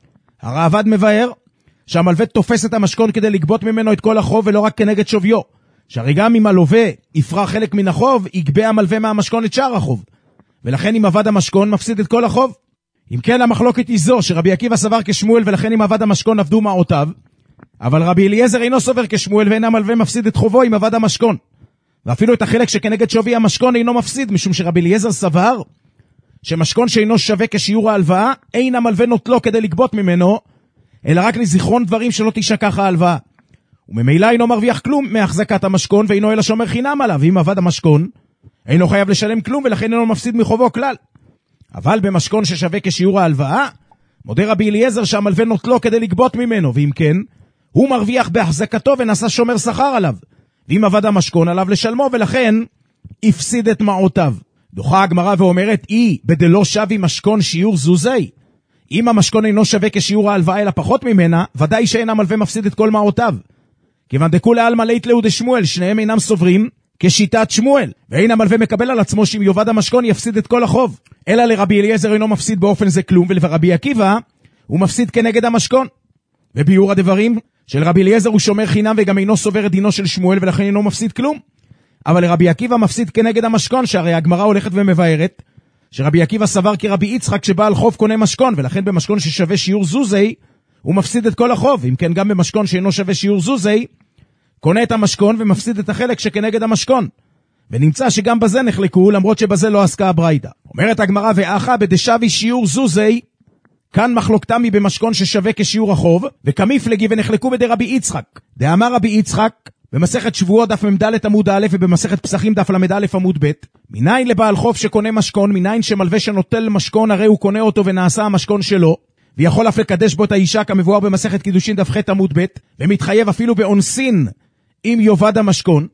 הרעב"ד מבאר שהמלווה תופס את המשכון כדי לגבות ממנו את כל החוב ולא רק כנגד שוויו. שהרי גם אם הלווה יפרע חלק מן החוב, יגבה המלווה מהמשכון את שאר החוב. ולכן אם אבד המשכון מפסיד את כל החוב. אם כן המחלוקת היא זו שרבי עקיבא סבר כשמואל ולכן אם אבד המשכון עבדו מעותיו, אבל רבי אליעזר אינו סובר כשמואל ואין המלווה מפסיד את חובו אם אבד המשכון. ואפילו את החלק שכנגד שווי המשכון אינו מפסיד, משום שרבי אליעזר סבר שמשכון שאינו שווה כשיעור ההלוואה, אין המלווה נוטלו כדי לגבות ממנו, אלא רק לזיכרון דברים שלא תשכח ההלוואה. וממילא אינו מרוויח כלום מהחזקת המשכון, ואינו אלא שומר חינם עליו. ואם אבד המשכון, אינו חייב לשלם כלום, ולכן אינו מפסיד מחובו כלל. אבל במשכון ששווה כשיעור ההלוואה, מודה רבי אליעזר שהמלווה נוטלו כדי לגבות ממנו, ואם כן, הוא מרוויח בהחזקתו ונעשה שומר שכר עליו. ואם אבד המשכון עליו לשלמו, ולכן הפסיד את מעותיו. דוחה הגמרא ואומרת, אי בדלא שווה משכון שיעור זוזי. אם המשכון אינו שווה כשיעור ההלוואה אלא פחות ממנה, ודאי שאין המלווה מפסיד את כל מעותיו. כיוון דכולי עלמא לית להו דשמואל, שניהם אינם סוברים כשיטת שמואל, ואין המלווה מקבל על עצמו שאם יאבד המשכון יפסיד את כל החוב. אלא לרבי אליעזר אינו מפסיד באופן זה כלום, ולרבי עקיבא הוא מפסיד כנגד המשכון. וביאור הדברים של רבי אליעזר הוא שומר חינם וגם אינו סובר את דינו של שמואל, ולכן אינו מפסיד כלום. אבל לרבי עקיבא מפסיד כנגד המשכון, שהרי הגמרא הולכת ומבארת שרבי עקיבא סבר כי רבי יצחק שבעל חוב קונה משכון, ולכן במשכון ששווה שיעור זוזי הוא מפסיד את כל החוב. אם כן גם במשכון שאינו שווה שיעור זוזי קונה את המשכון ומפסיד את החלק שכנגד המשכון. ונמצא שגם בזה נחלקו, למרות שבזה לא עסקה הברייתא. אומרת הגמרא, ואחא בדשווה שיעור זוזי, כאן מחלוקתם היא במשכון ששווה כשיעור החוב, וכמפלגי ונחלקו בדרבי יצחק. דאמר רבי יצחק במסכת שבועות דף ממדלת עמוד א' ובמסכת פסחים דף למד א' עמוד ב', מניין לבעל חוב שקונה משכון, מניין שמלווה שנוטל משכון הרי הוא קונה אותו ונעשה המשכון שלו, ויכול אף לקדש בו את האישה כמבואר במסכת קידושין דף ח' עמוד ב', ומתחייב אפילו באונסין אם יאבד המשכון,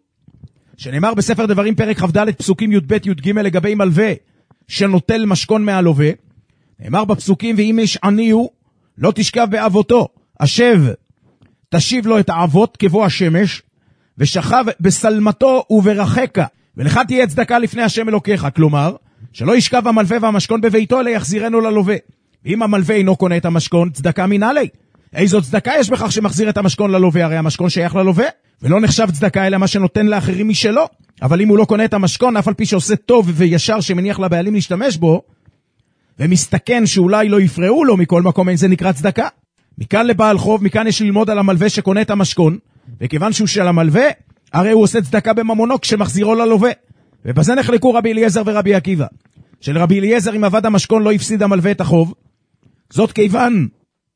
שנאמר בספר דברים פרק כ"ד פסוקים י"ב י"ג לגבי מלווה שנוטל משכון מהלווה, נאמר בפסוקים, ואם איש עני הוא לא תשכב באבותו, השב תשיב לו את האבות כבוא השמש, ושכב בסלמתו וברחקה, ולך תהיה צדקה לפני השם אלוקיך. כלומר, שלא ישכב המלווה והמשכון בביתו, אלא יחזירנו ללווה. ואם המלווה אינו קונה את המשכון, צדקה מנהלי. איזו צדקה יש בכך שמחזיר את המשכון ללווה? הרי המשכון שייך ללווה, ולא נחשב צדקה אלא מה שנותן לאחרים משלו. אבל אם הוא לא קונה את המשכון, אף על פי שעושה טוב וישר שמניח לבעלים להשתמש בו, ומסתכן שאולי לא יפרעו לו, מכל מקום אין זה נקרא צדקה. מכאן לבעל חוב, מכאן יש ללמוד על המלווה שקונה את המשכון, וכיוון שהוא של המלווה, הרי הוא עושה צדקה בממונו כשמחזירו ללווה. ובזה נחלקו רבי אליעזר ורבי עקיבא. של רבי אליעזר אם עבד המשכון לא הפסיד המלווה את החוב, זאת כיוון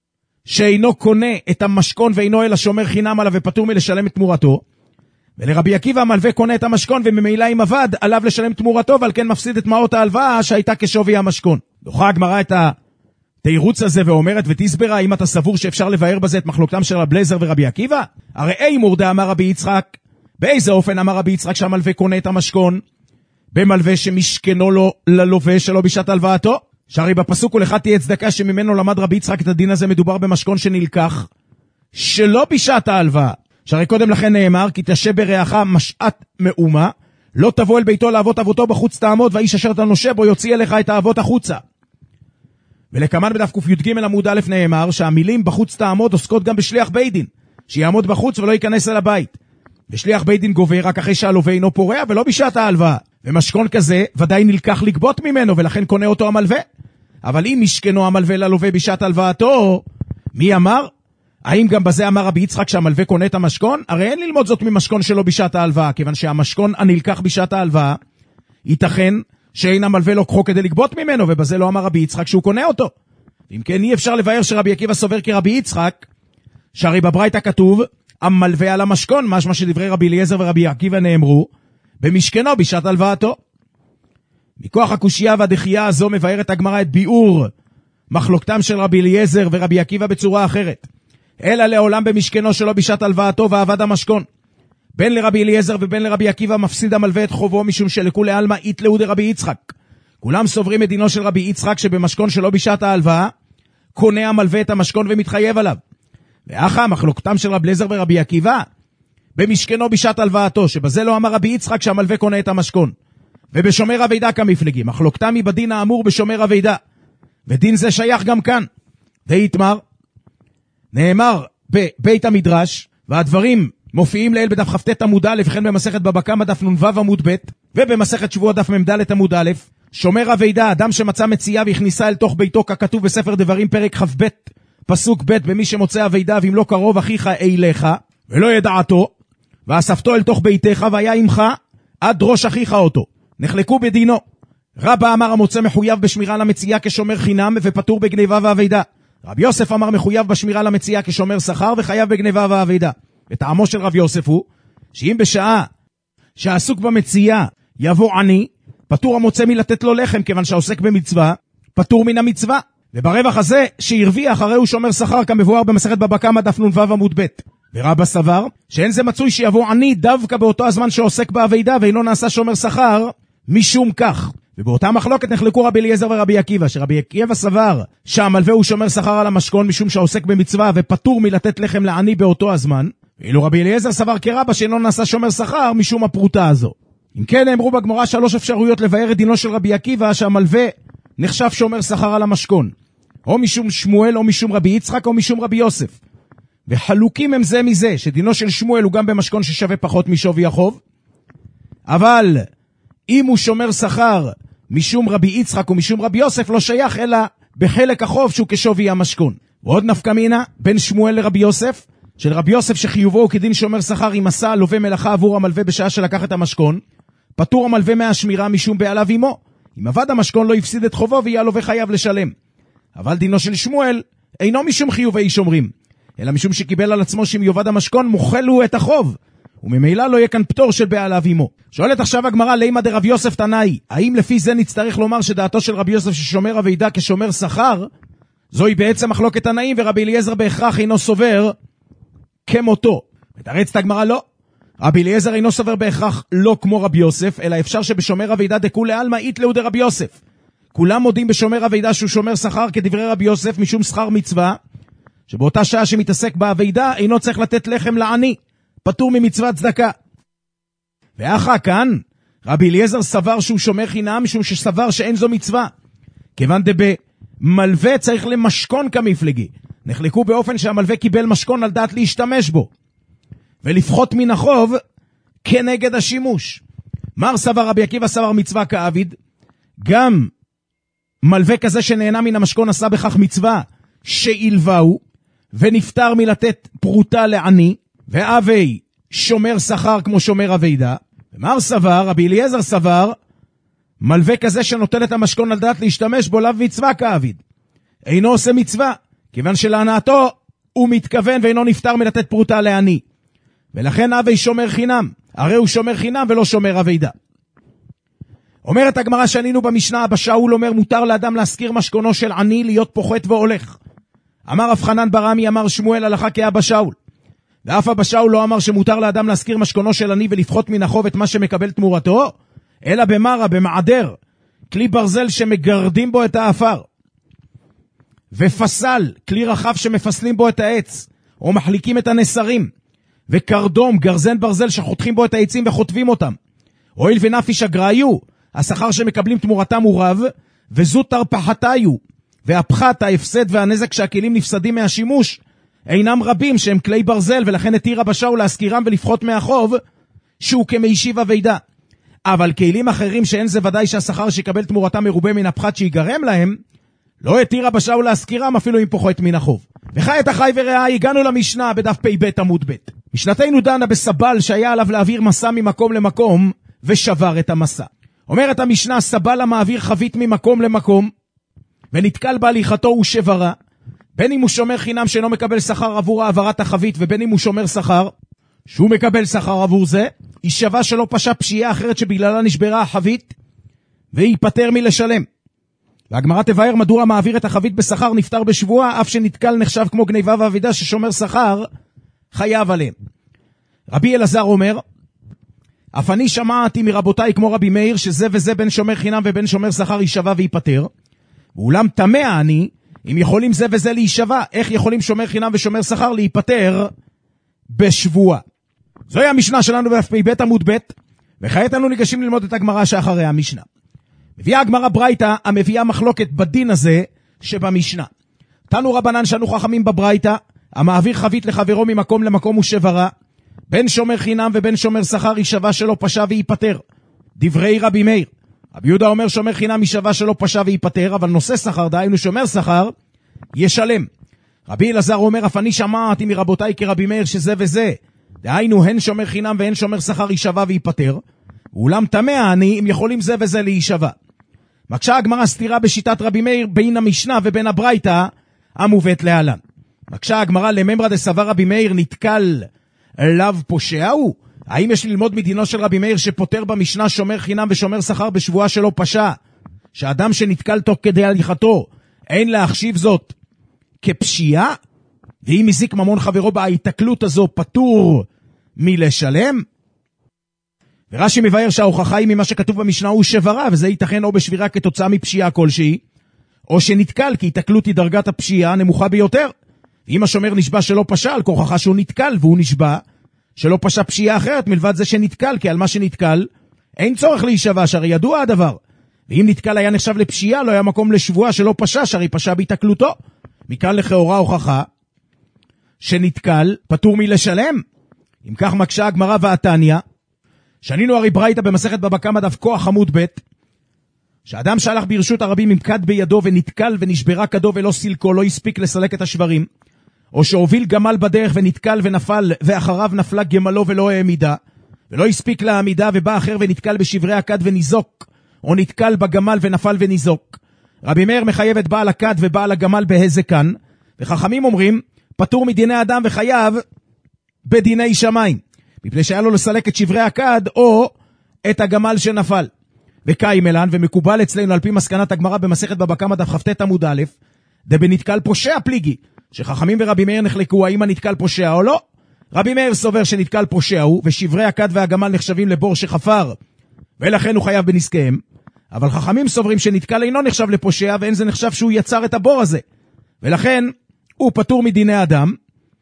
שאינו קונה את המשכון ואינו אלא שומר חינם עליו ופטור מלשלם את תמורתו. ולרבי עקיבא המלווה קונה את המשכון וממילא אם עבד עליו לשלם תמורתו, ועל כן מפסיד את מעות ההלוואה שהייתה כשווי המשכון. דוחה הגמרא את התירוץ הזה ואומרת, ותסברה אם אתה סבור שאפשר לבאר בזה את מחלוקתם של רבי אליעזר ורבי עקיבא. הרי אי מורדה אמר רבי יצחק, באיזה אופן אמר רבי יצחק שהמלווה קונה את המשכון? במלווה שמשכנו לו ללווה שלו בשעת הלוואתו. שהרי בפסוק ולך תהיה צדקה שממנו למד רבי יצחק את הדין הזה, מדובר במשכון שנלקח שלא בשעת ההלוואה. שהרי קודם לכן נאמר, כי תשב ברעך משעת מאומה, לא תבוא אל ביתו לאבות אבותו בחוץ תעמוד, והאיש אשר אתה נושה בו יוציא אליך את האבות החוצה. ולכמן בדף ק"ג עמוד א' נאמר שהמילים בחוץ תעמוד עוסקות גם בשליח בית דין, שיעמוד בחוץ ולא ייכנס אל הבית. ושליח בית דין גובה רק אחרי שהלווה אינו פורע ולא בשעת ההלוואה. ומשכון כזה ודאי נלקח לגבות ממנו, ולכן קונה אותו המלווה. אבל אם משכנו המלווה ללווה בשעת הלוואתו, מי אמר? האם גם בזה אמר רבי יצחק שהמלווה קונה את המשכון? הרי אין ללמוד זאת ממשכון שלו בשעת ההלוואה, כיוון שהמשכון הנלקח בשעת ההלוואה, ייתכן שאין המלווה לוקחו כדי לגבות ממנו, ובזה לא אמר רבי יצחק שהוא קונה אותו. אם כן, אי אפשר לבאר שרבי עקיבא סובר כרבי יצחק, שהרי בברייתא כתוב, המלווה על המשכון, משמע שדברי רבי אליעזר ורבי עקיבא נאמרו, במשכנו בשעת הלוואתו. מכוח הקושייה והדחייה הזו מבארת הגמרא את ביאור מחלוקתם של רבי אליעזר ורבי עקיבא בצורה אחרת. אלא לעולם במשכנו שלו בשעת הלוואתו ועבד המשכון. בין לרבי אליעזר ובין לרבי עקיבא מפסיד המלווה את חובו, משום שלכולי עלמא יתלאו דרבי יצחק. כולם סוברים את דינו של רבי יצחק שבמשכון שלו בשעת ההלוואה קונה המלווה את המשכון ומתחייב עליו. ואחר מחלוקתם של רבי אליעזר ורבי עקיבא במשכנו בשעת הלוואתו, שבזה לא אמר רבי יצחק שהמלווה קונה את המשכון. ובשומר אבידה כמפלגים, מחלוקתם היא בדין האמור בשומר אבידה, ודין זה שייך גם כאן. דאיתמר, נאמר בבית המדרש, והדברים מופיעים לעיל בדף כ"ט עמוד א', וכן במסכת בבא קמא דף נ"ו עמוד ב', ובמסכת שבועות דף מ"ד עמוד א', שומר אבידה, אדם שמצא מציאה והכניסה אל תוך ביתו, ככתוב בספר דברים פרק כ"ב פסוק ב', במי שמוצא אבידה ואם לא קרוב אחיך אליך ולא ידעתו, ואספתו אל תוך ביתך והיה עמך עד ראש אחיך אותו, נחלקו בדינו. רבא אמר המוצא מחויב בשמירה למציאה כשומר חינם ופטור בגניבה ואבידה. רבי יוסף אמר מחויב בשמירה למציאה כשומר שכר וחייב בגניבה ואבידה. וטעמו של רבי יוסף הוא שאם בשעה שעסוק במציאה יבוא עני, פטור המוצא מלתת לו לחם, כיוון שהעוסק במצווה פטור מן המצווה. וברווח הזה שירוויח הרי הוא שומר שכר, כמבואר במסכת בבא קמא דף נ"ו עמוד ב'. ורבא סבר שאין זה מצוי שיבוא עני דווקא באותו הזמן שעוסק באבידה ואינו נעשה שומר שכר משום כך. ובאותה מחלוקת נחלקו רבי אליעזר ורבי עקיבא, שרבי עקיבא סבר שהמלווה הוא שומר שכר על המשכון משום שהעוסק במצווה ופטור מלתת לחם לעני באותו הזמן, ואילו רבי אליעזר סבר כרבא שאינו נעשה שומר שכר משום הפרוטה הזו. אם כן, נאמרו בגמרא שלוש אפשרויות לבאר את דינו של רבי עקיבא שהמלווה נחשב שומר שכר על המשכון, או משום שמואל או משום רבי יצחק או משום רבי יוסף. וחלוקים הם זה מזה, שדינו של שמואל הוא גם במשכון ששווה פחות משווי החוב, אבל אם הוא שומר שכר משום רבי יצחק או משום רבי יוסף לא שייך, אלא בחלק החוב שהוא כשווי המשכון. ועוד נפקא מינה בין שמואל לרבי יוסף, של רבי יוסף שחיובו הוא כדין שומר שכר אם עשה לווה מלאכה עבור המלווה בשעה שלקח את המשכון, פטור המלווה מהשמירה משום בעליו עמו. אם עבד המשכון לא יפסיד את חובו ויהיה הלווה חייב לשלם. אבל דינו של שמואל אינו משום חיובי שומרים, אלא משום שקיבל על עצמו שאם יאבד המשכון מוחל הוא את החוב, וממילא לא יהיה כאן פטור של בעליו עמו. שואלת עכשיו הגמרא, לימה דרבי יוסף תנאי, האם לפי זה נצטרך לומר שדעתו של רבי יוסף ששומר אבידה כשומר שכר זוהי בעצם מחלוקת תנאים, ורבי אליעזר בהכרח אינו סובר כמותו? מתרצת הגמרא, לא, רבי אליעזר אינו סובר בהכרח לא כמו רבי יוסף, אלא אפשר שבשומר אבידה דכולי עלמא יתלאו דרבי יוסף. כולם מודים בשומר אבידה שהוא שומר שכר כדברי רבי יוסף משום שכר מצווה, שבאותה שעה שמתעסק באבידה אינו צריך לתת לחם לעני, פטור ממצוות צדקה. ואחר כאן רבי אליעזר סבר שהוא שומר חינם משום שסבר שאין זו מצווה, כיוון דבמלווה צריך למשכון כמפלגי, נחלקו באופן שהמלווה קיבל משכון על דעת להשתמש בו ולפחות מן החוב כנגד השימוש. מר סבר רבי עקיבא סבר מצווה כאביד, גם מלווה כזה שנהנה מן המשכון עשה בכך מצווה שאילבאו ונפטר מלתת פרוטה לעני, ואבי שומר שכר כמו שומר אבידה. ומר סבר, רבי אליעזר סבר, מלווה כזה שנוטל את המשכון על דעת להשתמש בו לאו מצווה כאביד, אינו עושה מצווה, כיוון שלהנאתו הוא מתכוון ואינו נפטר מלתת פרוטה לעני, ולכן אבי שומר חינם, הרי הוא שומר חינם ולא שומר אבידה. אומרת הגמרא שענינו במשנה, אבא שאול אומר מותר לאדם להזכיר משכונו של עני להיות פוחת והולך. אמר רב חנן ברמי אמר שמואל הלכה כאבא שאול, ואף אבא שאול לא אמר שמותר לאדם להזכיר משכונו של עני ולפחות מן החוב את מה שמקבל תמורתו, אלא במרה, במעדר, כלי ברזל שמגרדים בו את האפר, ופסל, כלי רחב שמפסלים בו את העץ או מחליקים את הנסרים, וקרדום, גרזן ברזל שחותכים בו את העצים וחוטבים אותם. הואיל ונפיש אגראיו, השכר שמקבלים תמורתם הוא רב, וזוטר פחתיו, והפחת, ההפסד והנזק שהכלים נפסדים מהשימוש אינם רבים שהם כלי ברזל, ולכן התיר רבא שאול להזכירם ולפחות מהחוב שהוא כמיישיב אבידה. אבל כלים אחרים שאין זה ודאי שהשכר שיקבל תמורתם מרובה מן הפחת שיגרם להם, לא התיר רבא שאול להזכירם אפילו אם פוחת מן החוב. וחי את החי וראה, הגענו למשנה בדף פי בית עמוד בית. משנתנו דנה בסבל שהיה עליו להעביר מסע ממקום למקום ושבר את המסע. אומרת המשנה, סבל המעביר חבית ממקום למקום, ונתקל בהליכתו ושברה, בין אם הוא שומר חינם שאינו מקבל שכר עבור העברת החבית, ובין אם הוא שומר שכר, שהוא מקבל שכר עבור זה, היא שווה שלא פשע פשיעה אחרת שבגללה נשברה החבית, וייפטר מלשלם. והגמרא תבאר מדוע מעביר את החבית בשכר נפטר בשבועה, אף שנתקל נחשב כמו גניבה ועבידה ששומר שכר חייב עליהם. רבי אלעזר אומר, אף אני שמעתי מרבותיי כמו רבי מאיר, שזה וזה בין שומר חינם ובין שומר שכר יישבע וייפטר. ואולם תמה אני, אם יכולים זה וזה להישבע, איך יכולים שומר חינם ושומר שכר להיפטר בשבועה? זוהי המשנה שלנו בפ"ב עמוד ב', וכעת אנו ניגשים ללמוד את הגמרא שאחרי המשנה. מביאה הגמרא ברייתא המביאה מחלוקת בדין הזה שבמשנה. תנו רבנן שאנו חכמים בברייתא, המעביר חבית לחברו ממקום למקום ושברה, בין שומר חינם ובין שומר שכר יישבע שלא פשע וייפטר. דברי רבי מאיר. רבי יהודה אומר שומר חינם יישבע שלא פשע וייפטר, אבל נושא שכר, דהיינו שומר שכר, ישלם. רבי אלעזר אומר, אף אני שמעתי מרבותיי כרבי מאיר שזה וזה, דהיינו הן שומר חינם והן שומר שכר יישבע וייפטר. ואולם תמה אני אם יכולים זה וזה להישבע. מקשה הגמרא סתירה בשיטת רבי מאיר בין המשנה ובין הברייתא המובאת להלן. מקשה הגמרא לממרא דסבר רבי מאיר נתקל לאו פושע הוא? האם יש ללמוד מדינו של רבי מאיר שפוטר במשנה שומר חינם ושומר שכר בשבועה שלא פשע, שאדם שנתקל תוך כדי הליכתו אין להחשיב זאת כפשיעה, ואם מזיק ממון חברו בהתקלות הזו פטור מלשלם? ורש"י מבאר שההוכחה היא ממה שכתוב במשנה הוא שברה, וזה ייתכן או בשבירה כתוצאה מפשיעה כלשהי, או שנתקל, כי התקלות היא דרגת הפשיעה הנמוכה ביותר. אם השומר נשבע שלא פשע, על כוחך שהוא נתקל, והוא נשבע שלא פשע פשיעה אחרת מלבד זה שנתקל, כי על מה שנתקל אין צורך להישבע, שהרי ידוע הדבר. ואם נתקל היה נחשב לפשיעה, לא היה מקום לשבועה שלא פשע, שהרי פשע בהתקלותו. מכאן לכאורה הוכחה שנתקל פטור מלשלם. אם כך מקשה הגמרא והתניא, שנינו הרי ברייתא במסכת בבא קמא דף כוח עמוד ב', שאדם שהלך ברשות הרבים עם כד בידו ונתקל ונשברה כדו ולא סילקו, לא הספיק לסלק את השברים, או שהוביל גמל בדרך ונתקל ונפל ואחריו נפלה גמלו ולא העמידה, ולא הספיק לעמידה ובא אחר ונתקל בשברי הכד וניזוק, או נתקל בגמל ונפל וניזוק. רבי מאיר מחייב את בעל הכד ובעל הגמל בהזקן, וחכמים אומרים פטור מדיני אדם וחייב בדיני שמיים, מפני שהיה לו לסלק את שברי הכד או את הגמל שנפל. וקיים אלן, ומקובל אצלנו על פי מסקנת הגמרא במסכת בבא קמא דף כ"ט עמוד א', דבנתקל פושע פליגי, שחכמים ורבי מאיר נחלקו האם הנתקל פושע או לא. רבי מאיר סובר שנתקל פושע הוא, ושברי הכד והגמל נחשבים לבור שחפר, ולכן הוא חייב בנזקיהם. אבל חכמים סוברים שנתקל אינו נחשב לפושע, ואין זה נחשב שהוא יצר את הבור הזה, ולכן הוא פטור מדיני אדם,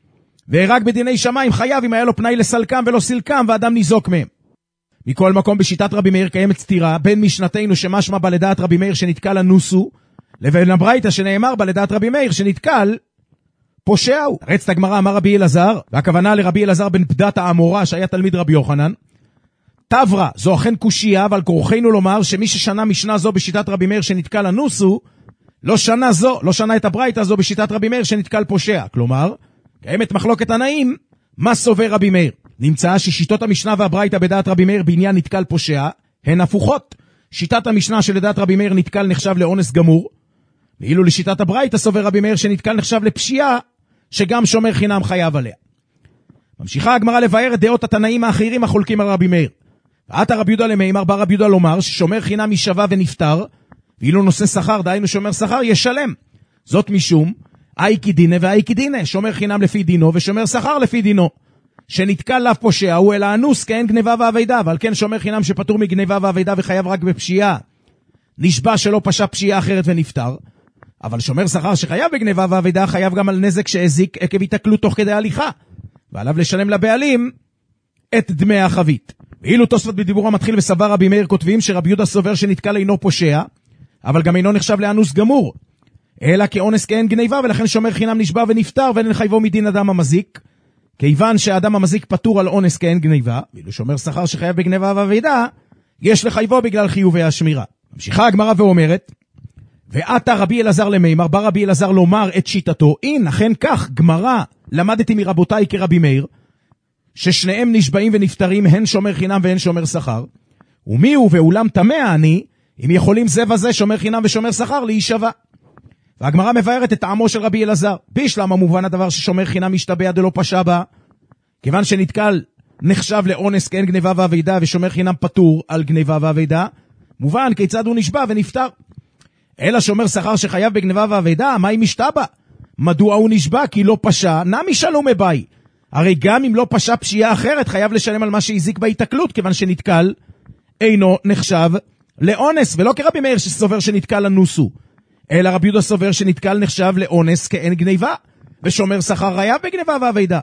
ורק בדיני שמיים חייב אם היה לו פנאי לסלקם ולא סילקם, ואדם ניזוק מהם. מכל מקום בשיטת רבי מאיר קיימת סתירה בין משנתנו שמשמע בלדעת רבי מאיר שנתקל אנוסו, לבין הברייתא שנאמר בלדעת רבי מאיר שנתקל פושע הוא. רצת הגמרא אמר רבי אלעזר, והכוונה לרבי אלעזר בן פדת האמורה שהיה תלמיד רבי יוחנן, תברא, זו אכן קושיה, אבל כורחנו לומר שמי ששנה משנה זו בשיטת רבי מאיר שנתקל אנוסו, לא שנה זו, לא שנה את הברייתא זו בשיטת רבי מאיר שנתקל פושע. כלומר, קיימת מחלוקת תנאים, מה סובר רבי מאיר? נמצא ששיטות המשנה והברייתא בדעת רבי מאיר בעניין נתקל פושע הן הפוכות. שיטת המשנה שלדעת רבי מאיר נתקל נחשב לאונס גמור, ואילו לשיטת הברייתא סובר רבי מאיר שנתקל נחשב לפשיעה שגם שומר חינם חייב עליה. ממשיכה הגמרא לבאר את דעות התנאים האחרים החולקים על רבי מאיר. ועתה רבי יהודה למימר בא רבי יהודה לומר ששומר חינם יישבע ונפטר, ואילו נושא שכר, דהיינו שומר שכר, ישלם. זאת משום אי כי דינא ואי כי דינא, שומר חינם לפי דינו ושומר שכר לפי דינו. שנתקל לאו פושע הוא אלא אנוס כאין גניבה ועבידה, אבל כן שומר חינם שפטור מגניבה ועבידה וחייב רק בפשיעה, נשבע שלא פשע פשיעה אחרת ונפטר. אבל שומר שכר שחייב בגניבה ועבידה חייב גם על נזק שהזיק עקב התקלות תוך כדי הליכה, ועליו לשלם לבעלים את דמי החבית. ואילו תוספות בדיבור המתחיל וסבר רבי מאיר כותבים שרבי יהודה סובר שנתקל אינו פושע, אבל גם אינו נחשב לאנוס גמור, אלא כאונס כאין גניבה, ולכן שומר חינם נשבע ונפטר ואין לחייבו מדין אדם המזיק, כיוון שהאדם המזיק פטור על אונס כאין גניבה, ואילו שומר שכר שחייב בגניבה ועבידה, יש לחייבו בגלל חיובי השמירה. ממשיכה הגמרא ואומרת, ועתה רבי אלעזר למימר, בא רבי אלעזר לומר את שיטתו, אין, אכן כך, גמרא, למדתי מרבותיי כרבי מאיר, ששניהם נשבעים ונפטרים, הן שומר חינם והן שומר שכר, ומי הוא ואולם תמה אני, אם יכולים זה וזה שומר חינם ושומר שכר להישבע. והגמרא מבארת את טעמו של רבי אלעזר. בישלמה מובן הדבר ששומר חינם משתבע דלא פשע בה, כיוון שנתקל נחשב לאונס כאין גניבה ואבידה, ושומר חינם פטור על גניבה ואבידה, מובן כיצד הוא נשבע ונפטר. אלא שומר שכר שחייב בגניבה ואבידה, מה אם משתבע? מדוע הוא נשבע? כי לא פשע, נמי שלום מבאי. הרי גם אם לא פשע פשיעה אחרת, חייב לשלם על מה שהזיק בהתקלות, כיוון שנתקל אינו נחשב לאונס, ולא כרבי מאיר שסובר שנתקל אנוסו, אלא רבי יהודה סובר שנתקל נחשב לאונס כאין גניבה, ושומר שכר חייב בגניבה ואבידה.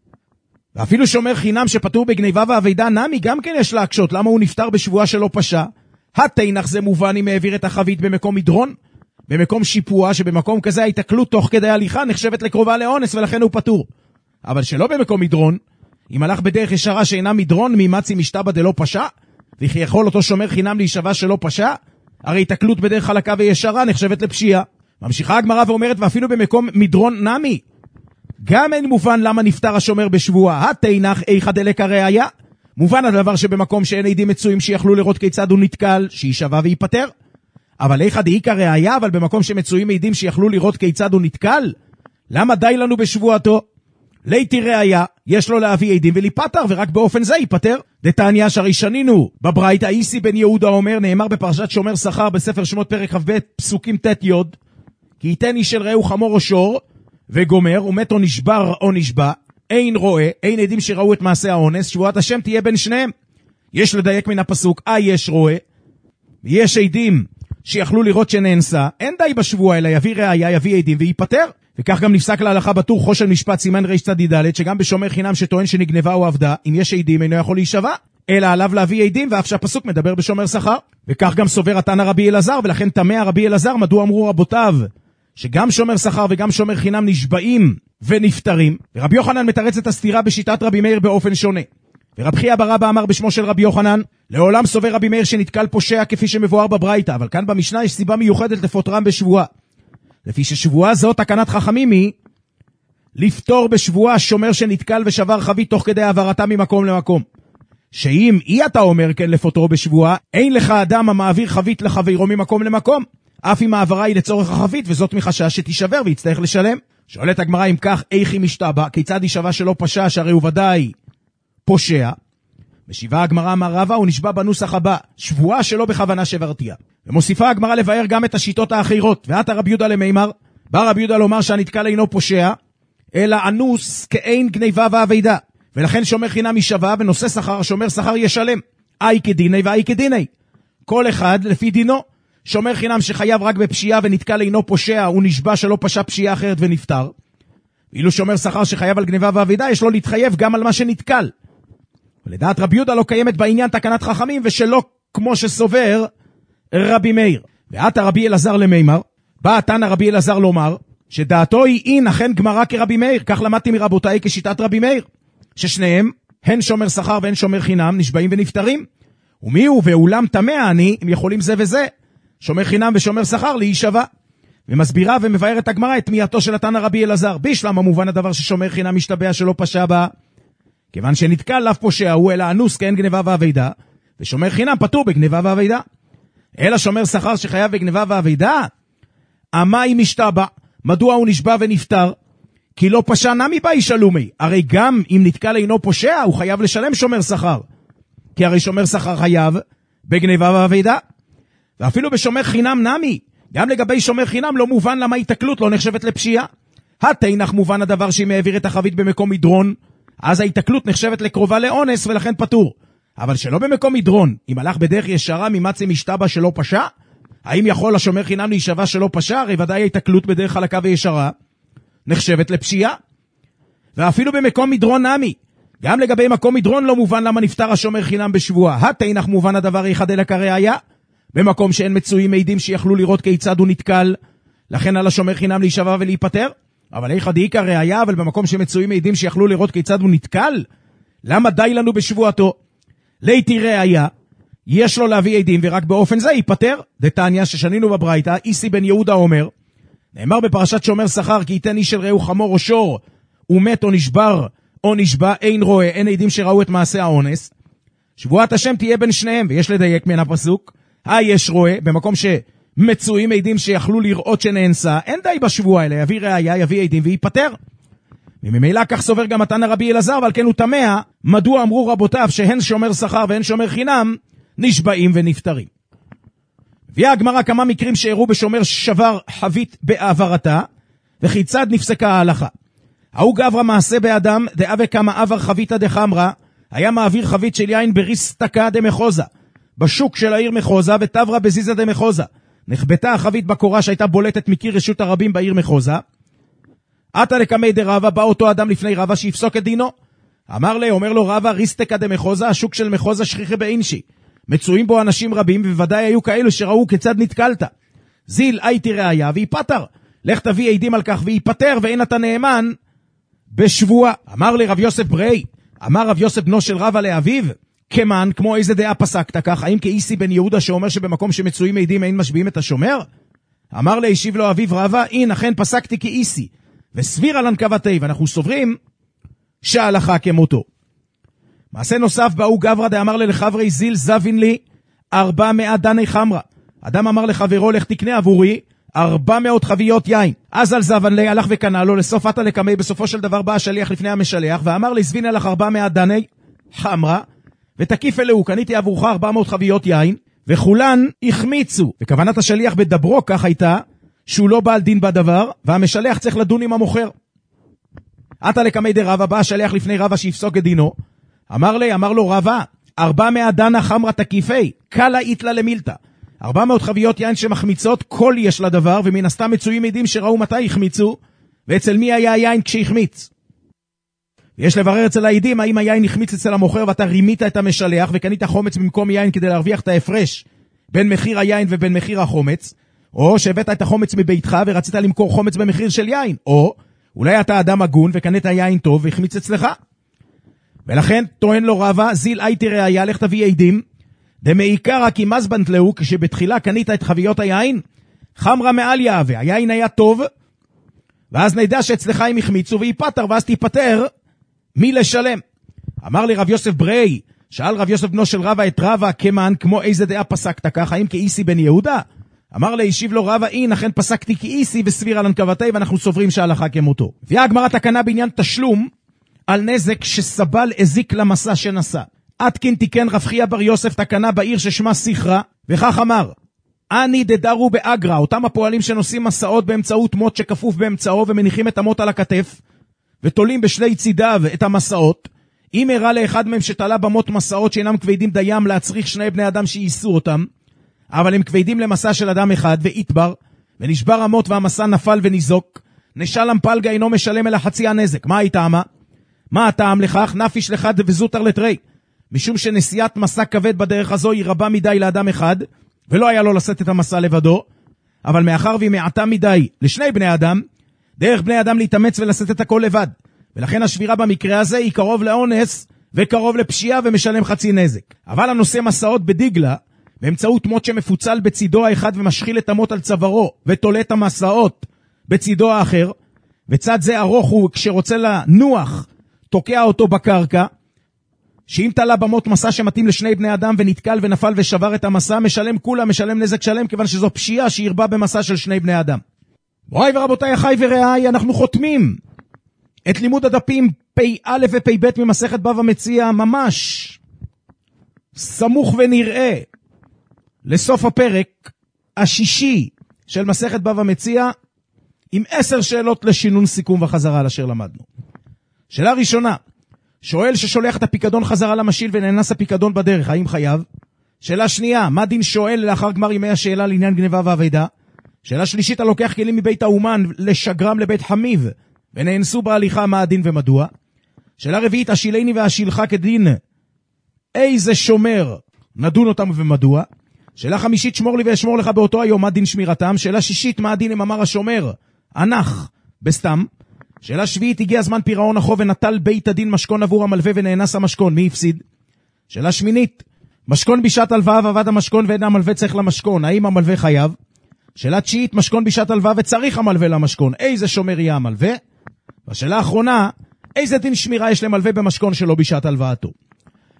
ואפילו שומר חינם שפטור בגניבה ואבידה, נמי גם כן יש להקשות, למה הוא נפטר בשבועה שלא פשע? התינח זה מובן אם העביר את החבית במקום מדרון, במקום שיפוע, שבמקום כזה ההתקלות תוך כדי הליכה נחשבת לקרובה לאונס, ולכן הוא פטור. אבל שלא במקום מדרון, אם הלך בדרך ישרה שאינה מדרון, מימצי משתבע דלא פשע, וכי יכול אותו שומר חינם להישבע שלא פשע, הרי התקלות בדרך חלקה וישרה נחשבת לפשיעה. ממשיכה הגמרא ואומרת, ואפילו במקום מדרון נמי, גם אין מובן למה נפטר השומר בשבועה. התינח איכא דלקא ראיה, מובן הדבר שבמקום שאין עדים מצויים שיכלו לראות כיצד הוא נתקל, שישבע וייפטר. אבל איכא דאיכא ראיה, אבל במקום שמצויים עדים שיכלו לראות כיצד הוא נתקל, למה די לנו בשבועתו? ליתי ראיה, יש לו להביא עדים וליפטר, ורק באופן זה ייפטר. דתניא שהרי שנינו בברייתא, איסי בן יהודה אומר, נאמר בפרשת שומר שכר בספר שמות פרק כ"ב פסוקים ט' י', כי ייתן איש אל רעהו חמור או שור וגומר, ומת או נשבר או נשבע, אין רואה, אין עדים שראו את מעשה האונס, שבועת השם תהיה בין שניהם. יש לדייק מן הפסוק, אה יש רואה, יש עדים שיכלו לראות שנאנסה, אין די בשבוע אלא יביא ראיה, יביא עדים וייפטר. וכך גם נפסק להלכה בטור חושן משפט סימן ר' צד ד', שגם בשומר חינם שטוען שנגנבה או עבדה, אם יש עדים אינו יכול להישבע, אלא עליו להביא עדים, ואף שהפסוק מדבר בשומר שכר. וכך גם סובר התנא רבי אלעזר, ולכן תמה רבי אלעזר מדוע אמרו רבותיו שגם שומר שכר וגם שומר חינם נשבעים ונפטרים. ורבי יוחנן מתרץ את הסתירה בשיטת רבי מאיר באופן שונה. ורב חייא בר אבא אמר בשמו של רבי יוחנן, לעולם סובר רבי מאיר שנתקל פושע כפי שמבואר בברייתא, אבל כאן במשנה יש סיבה מיוחדת לפוטרם בשבועה. לפי ששבועה זו תקנת חכמים היא לפתור בשבועה שומר שנתקל ושבר חבית תוך כדי העברתה ממקום למקום. שאם אי אתה אומר כן לפוטרו בשבועה, אין לך אדם המעביר חבית לחברו ממקום למקום, אף אם העברה היא לצורך החבית, וזאת מחשש שתישבר ויצטרך לשלם. שואלת הגמרא, אם כך איכי משתבע, כיצד יישבע שלא פשע, שהרי הוא ודאי פושע? משיבה הגמרא אמר רבא, הוא נשבע בנוסח הבא, שבועה שלא בכוונה שברתיה. ומוסיפה הגמרא לבאר גם את השיטות האחרות. ועתה רבי יהודה למימר, בא רבי יהודה לומר שהנתקל אינו פושע, אלא אנוס כאין גניבה ואבידה, ולכן שומר חינם יישבע, ונושא שכר, שומר שכר ישלם. אי כדיני ואי כדיני, כל אחד לפי דינו. שומר חינם שחייב רק בפשיעה ונתקל אינו פושע, הוא נשבע שלא פשע פשיעה אחרת ונפטר. ואילו שומר שכר שחייב על גניבה ואבידה, יש לו להתחייב גם על מה שנתקל. ולדעת רבי יהודה לא קיימת בעניין תקנת חכמים, ושלא כמו שסובר רבי מאיר. ועתה רבי אלעזר למימר, בא התנא רבי אלעזר לומר, שדעתו היא אין אכן גמרא כרבי מאיר, כך למדתי מרבותיי כשיטת רבי מאיר, ששניהם, הן שומר שכר והן שומר חינם, נשבעים ונפטרים. ומי הוא ואולם תמה אני, אם יכולים זה וזה, שומר חינם ושומר שכר להישבע. ומסבירה ומבאר את הגמרא את תמיהתו של התנא רבי אלעזר, בישלמה מובן הדבר ששומר חינם משתבע שלא פשע בה, כיוון שנתקל לאו פושע הוא אלא אנוס כאין גניבה ואבידה, ושומר חינם פטור בגניבה ואבידה. אלא שומר שכר שחייב בגניבה ואבידה, אמה היא משתבע, מדוע הוא נשבע ונפטר? כי לא פשע נמי באי שלומי, הרי גם אם נתקל אינו פושע הוא חייב לשלם שומר שכר, כי הרי שומר שכר חייב בגניבה ואבידה. ואפילו בשומר חינם נמי, גם לגבי שומר חינם לא מובן למה התקלות לא נחשבת לפשיעה. התינח מובן הדבר שאם העביר את החבית במקום מדרון, אז ההתקלות נחשבת לקרובה לאונס ולכן פטור. אבל שלא במקום מדרון, אם הלך בדרך ישרה ממצי משתבע שלא פשע, האם יכול השומר חינם להישבע שלא פשע? הרי ודאי ההתקלות בדרך חלקה וישרה נחשבת לפשיעה. ואפילו במקום מדרון נמי, גם לגבי מקום מדרון לא מובן למה נפטר השומר חינם בשבועה. התינח מובן הדבר איכא דלקא ראיה, במקום שאין מצויים מעידים שיכלו לראות כיצד הוא נתקל, לכן על השומר חינם להישבע ולהיפטר. אבל איכא דאיכא ראיה, אבל במקום שמצויים מעידים שיכלו לראות כיצד הוא נתקל, למה די לנו בשבועתו? ליתי ראיה, יש לו להביא עדים ורק באופן זה ייפטר. דתניא ששנינו בברייתא, איסי בן יהודה אומר, נאמר בפרשת שומר שכר, כי ייתן איש אל רעהו חמור או שור, ומת או נשבר או נשבע, אין רואה, אין עדים שראו את מעשה האונס, שבועת השם תהיה בין שניהם, ויש לדייק מן הפסוק, היש רואה, במקום שמצויים עדים שיכלו לראות שנאנסה, אין די בשבוע האלה, יביא ראיה, יביא עדים ויפטר. וממילא כך סובר גם מתן הרבי אלעזר, ועל כן הוא תמה, מדוע אמרו רבותיו שהן שומר שכר והן שומר חינם, נשבעים ונפטרים. הביאה הגמרא כמה מקרים שהראו בשומר שבר חבית בעברתה, וכיצד נפסקה ההלכה. ההוא גברא מעשה באדם, דאה וכמה עבר חביתה דחמרה, היה מעביר חבית של יין בריסטקה דמחוזה, בשוק של העיר מחוזה, ותברא בזיזה דמחוזה. נחבטה החבית בקורה שהייתה בולטת מקיר רשות הרבים בעיר מחוזה. עתה לקמי דרבה, בא אותו אדם לפני רבה שיפסוק את דינו. אמר לי, אומר לו רבה, ריסטקה דמחוזה, השוק של מחוזה שכיחה באינשי. מצויים בו אנשים רבים, ובוודאי היו כאלו שראו כיצד נתקלת. זיל הייתי ראיה, ויפטר. לך תביא עדים על כך, ויפטר, ואין אתה נאמן בשבוע. אמר לי רב יוסף ברי, אמר רב יוסף בנו של רבה לאביו, כמן, כמו איזה דעה פסקת כך, האם כאיסי בן יהודה שאומר שבמקום שמצויים עדים אין משביעים את השומר? אמר לי, השיב לו אביו רבה, אין, אכן פסקתי כאיסי, וסביר על הנקבתי, ואנחנו סוברים שההלכה כמותו. מעשה נוסף באו גברא דאמר לי לחברי זיל זבין לי ארבע מאות דני חמרה. אדם אמר לחברו, לך תקנה עבורי ארבע מאות חביות יין. אז על זבן לי הלך וקנה לו, לסוף עתה לקמי, בסופו של דבר בא השליח לפני המשלח, ואמר לי, זבין לך ארבע מאות דני חמרה, ותקיף אלהו, קניתי עבורך ארבע מאות חביות יין, וכולן החמיצו. וכוונת השליח בדברו כך הייתה, שהוא לא בעל דין בדבר, והמשלח צריך לדון עם המוכר. עתה לקמי דרבה, בא השליח לפני רבה שיפסוק את דינו, אמר לי, אמר לו רבה, ארבע מאות דנה חמרה תקיפי, קלה איתלה למילתא. ארבע מאות חביות יין שמחמיצות, כל יש לדבר, ומן הסתם מצויים עדים שראו מתי החמיצו, ואצל מי היה היין כשהחמיץ. יש לברר אצל העדים, האם היין החמיץ אצל המוכר, ואתה רימית את המשלח, וקנית חומץ במקום יין כדי להרוויח את ההפרש, בין מחיר היין ובין מחיר החומץ, או שהבאת את החומץ מביתך, ורצית למכור חומץ במחיר של יין, או אולי אתה אדם הגון, וקנית יין טוב, והחמיץ אצלך. ולכן טוען לו רבה, זיל הייתי ראיה, לך תביא עדים, דמעיקר כי מזבנת לו, כשבתחילה קנית את חביות היין, חמרה מעל יהווה, היין היה טוב, ואז נדע שאצלך הם החמיצו, ויפטר, ואז תיפטר מי לשלם. אמר לי רב יוסף ברי, שאל רב יוסף בנו של רבה את רבה, כמן, כמו איזה דעה פסקת כך, האם כאיסי בן יהודה? אמר לי, השיב לו רבה, אין, אכן פסקתי כאיסי וסביר על הנקבתי, ואנחנו סוברים שההלכה כמותו. והיא הגמרא תקנה בעניין תשלום, על נזק שסבל הזיק למסע שנשא. עתקין תיקן רב חייא בר יוסף תקנה בעיר ששמה סיכרה, וכך אמר, אני דדרו באגרה, אותם הפועלים שנושאים מסעות באמצעות מות שכפוף באמצעו, ומניחים את המות על הכתף, ותולים בשלי צידיו את המסעות, אם הראה לאחד מהם שתלה במות מסעות שאינם כבדים דיים להצריך שני בני אדם שייסו אותם, אבל הם כבדים למסע של אדם אחד, ואיתבר, ונשבר המות והמסע נפל וניזוק, נשלם פלגה אינו משלם אלא חצי הנזק. מה הייתה מה? מה הטעם לכך? נפיש לך וזוטר לתרי. משום שנסיעת מסע כבד בדרך הזו היא רבה מדי לאדם אחד, ולא היה לו לשאת את המסע לבדו, אבל מאחר והיא מעטה מדי לשני בני אדם, דרך בני אדם להתאמץ ולשאת את הכל לבד. ולכן השבירה במקרה הזה היא קרוב לאונס, וקרוב לפשיעה ומשלם חצי נזק. אבל הנושא מסעות בדיגלה, באמצעות מות שמפוצל בצידו האחד ומשחיל את המות על צווארו, ותולה את המסעות בצידו האחר, וצד זה ארוך הוא כשרוצה לנוח, תוקע אותו בקרקע, שאם תלה במות מסע שמתאים לשני בני אדם ונתקל ונפל ושבר את המסע, משלם כולה, משלם נזק שלם, כיוון שזו פשיעה שהרבה במסע של שני בני אדם. בואי ורבותיי, אחי ורעי, אנחנו חותמים את לימוד הדפים פי א' ופי ב' ממסכת בבא מציעא, ממש סמוך ונראה לסוף הפרק השישי של מסכת בבא מציעא, עם עשר שאלות לשינון סיכום וחזרה לשאר למדנו. שאלה ראשונה, שואל ששולח את הפיקדון חזרה למשיל ונאנס הפיקדון בדרך, האם חייב? שאלה שנייה, מה דין שואל לאחר גמר ימי השאלה לעניין גניבה ועבידה? שאלה שלישית, הלוקח כלים מבית האומן לשגרם לבית חמיב ונאנסו בהליכה, מה הדין ומדוע? שאלה רביעית, השילני והשילך כדין איזה שומר נדון אותם ומדוע? שאלה חמישית, שמור לי ואשמור לך באותו היום, מה דין שמירתם? שאלה שישית, מה הדין אם אמר השומר ענך בסתם? שאלה שביעית, הגיע זמן פירעון החוב ונטל בית הדין משכון עבור המלווה ונאנס המשכון, מי הפסיד? שאלה שמינית, משכון בשעת הלוואה ועבד המשכון ואין המלווה צריך למשכון, האם המלווה חייב? שאלה תשיעית, משכון בשעת הלוואה וצריך המלווה למשכון, איזה שומר יהיה המלווה? והשאלה האחרונה, איזה דין שמירה יש למלווה במשכון שלו בשעת הלוואתו?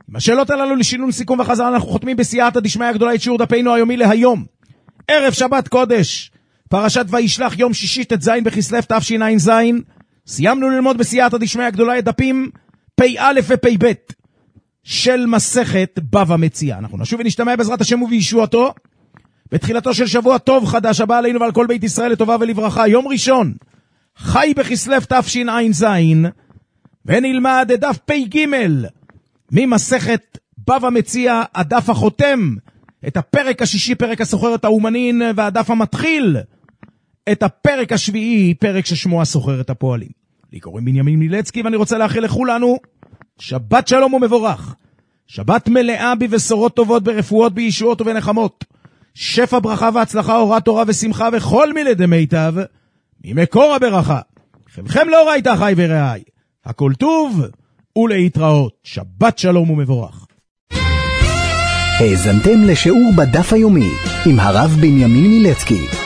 עם השאלות הללו לשינון סיכום וחזרה אנחנו חותמים בסייעתא דשמיא הגדולה את שיעור דפנו היומי להיום. ערב שבת קודש, פרשת וישלח, יום שישי ט"ז בכסלו תשע"ז. סיימנו ללמוד בסייעתא דשמיא הגדולה את דפים פ"א ופ"ב של מסכת בבא מציעא. אנחנו נשוב ונשתמע בעזרת השם ובישועתו בתחילתו של שבוע טוב חדש הבא עלינו ועל כל בית ישראל לטובה ולברכה. יום ראשון, חי בכסלו תשע"ז, ונלמד דף פ"ג ממסכת בבא מציעא, הדף החותם את הפרק השישי, פרק הסוחר את האומנין, והדף המתחיל את הפרק השביעי, פרק ששמו הסוחר את הפועלים. לי קוראים בנימין מילצקי, ואני רוצה לאחל לכולנו שבת שלום ומבורך, שבת מלאה בבשורות טובות, ברפואות, בישועות ובנחמות, שפע ברכה והצלחה, אורת תורה ושמחה וכל מילי דמיטב ממקור הברכה. חלכם לא ראית חי ורעי, הכל טוב ולהתראות. שבת שלום ומבורך. האזנתם לשיעור בדף היומי עם הרב בנימין מילצקי.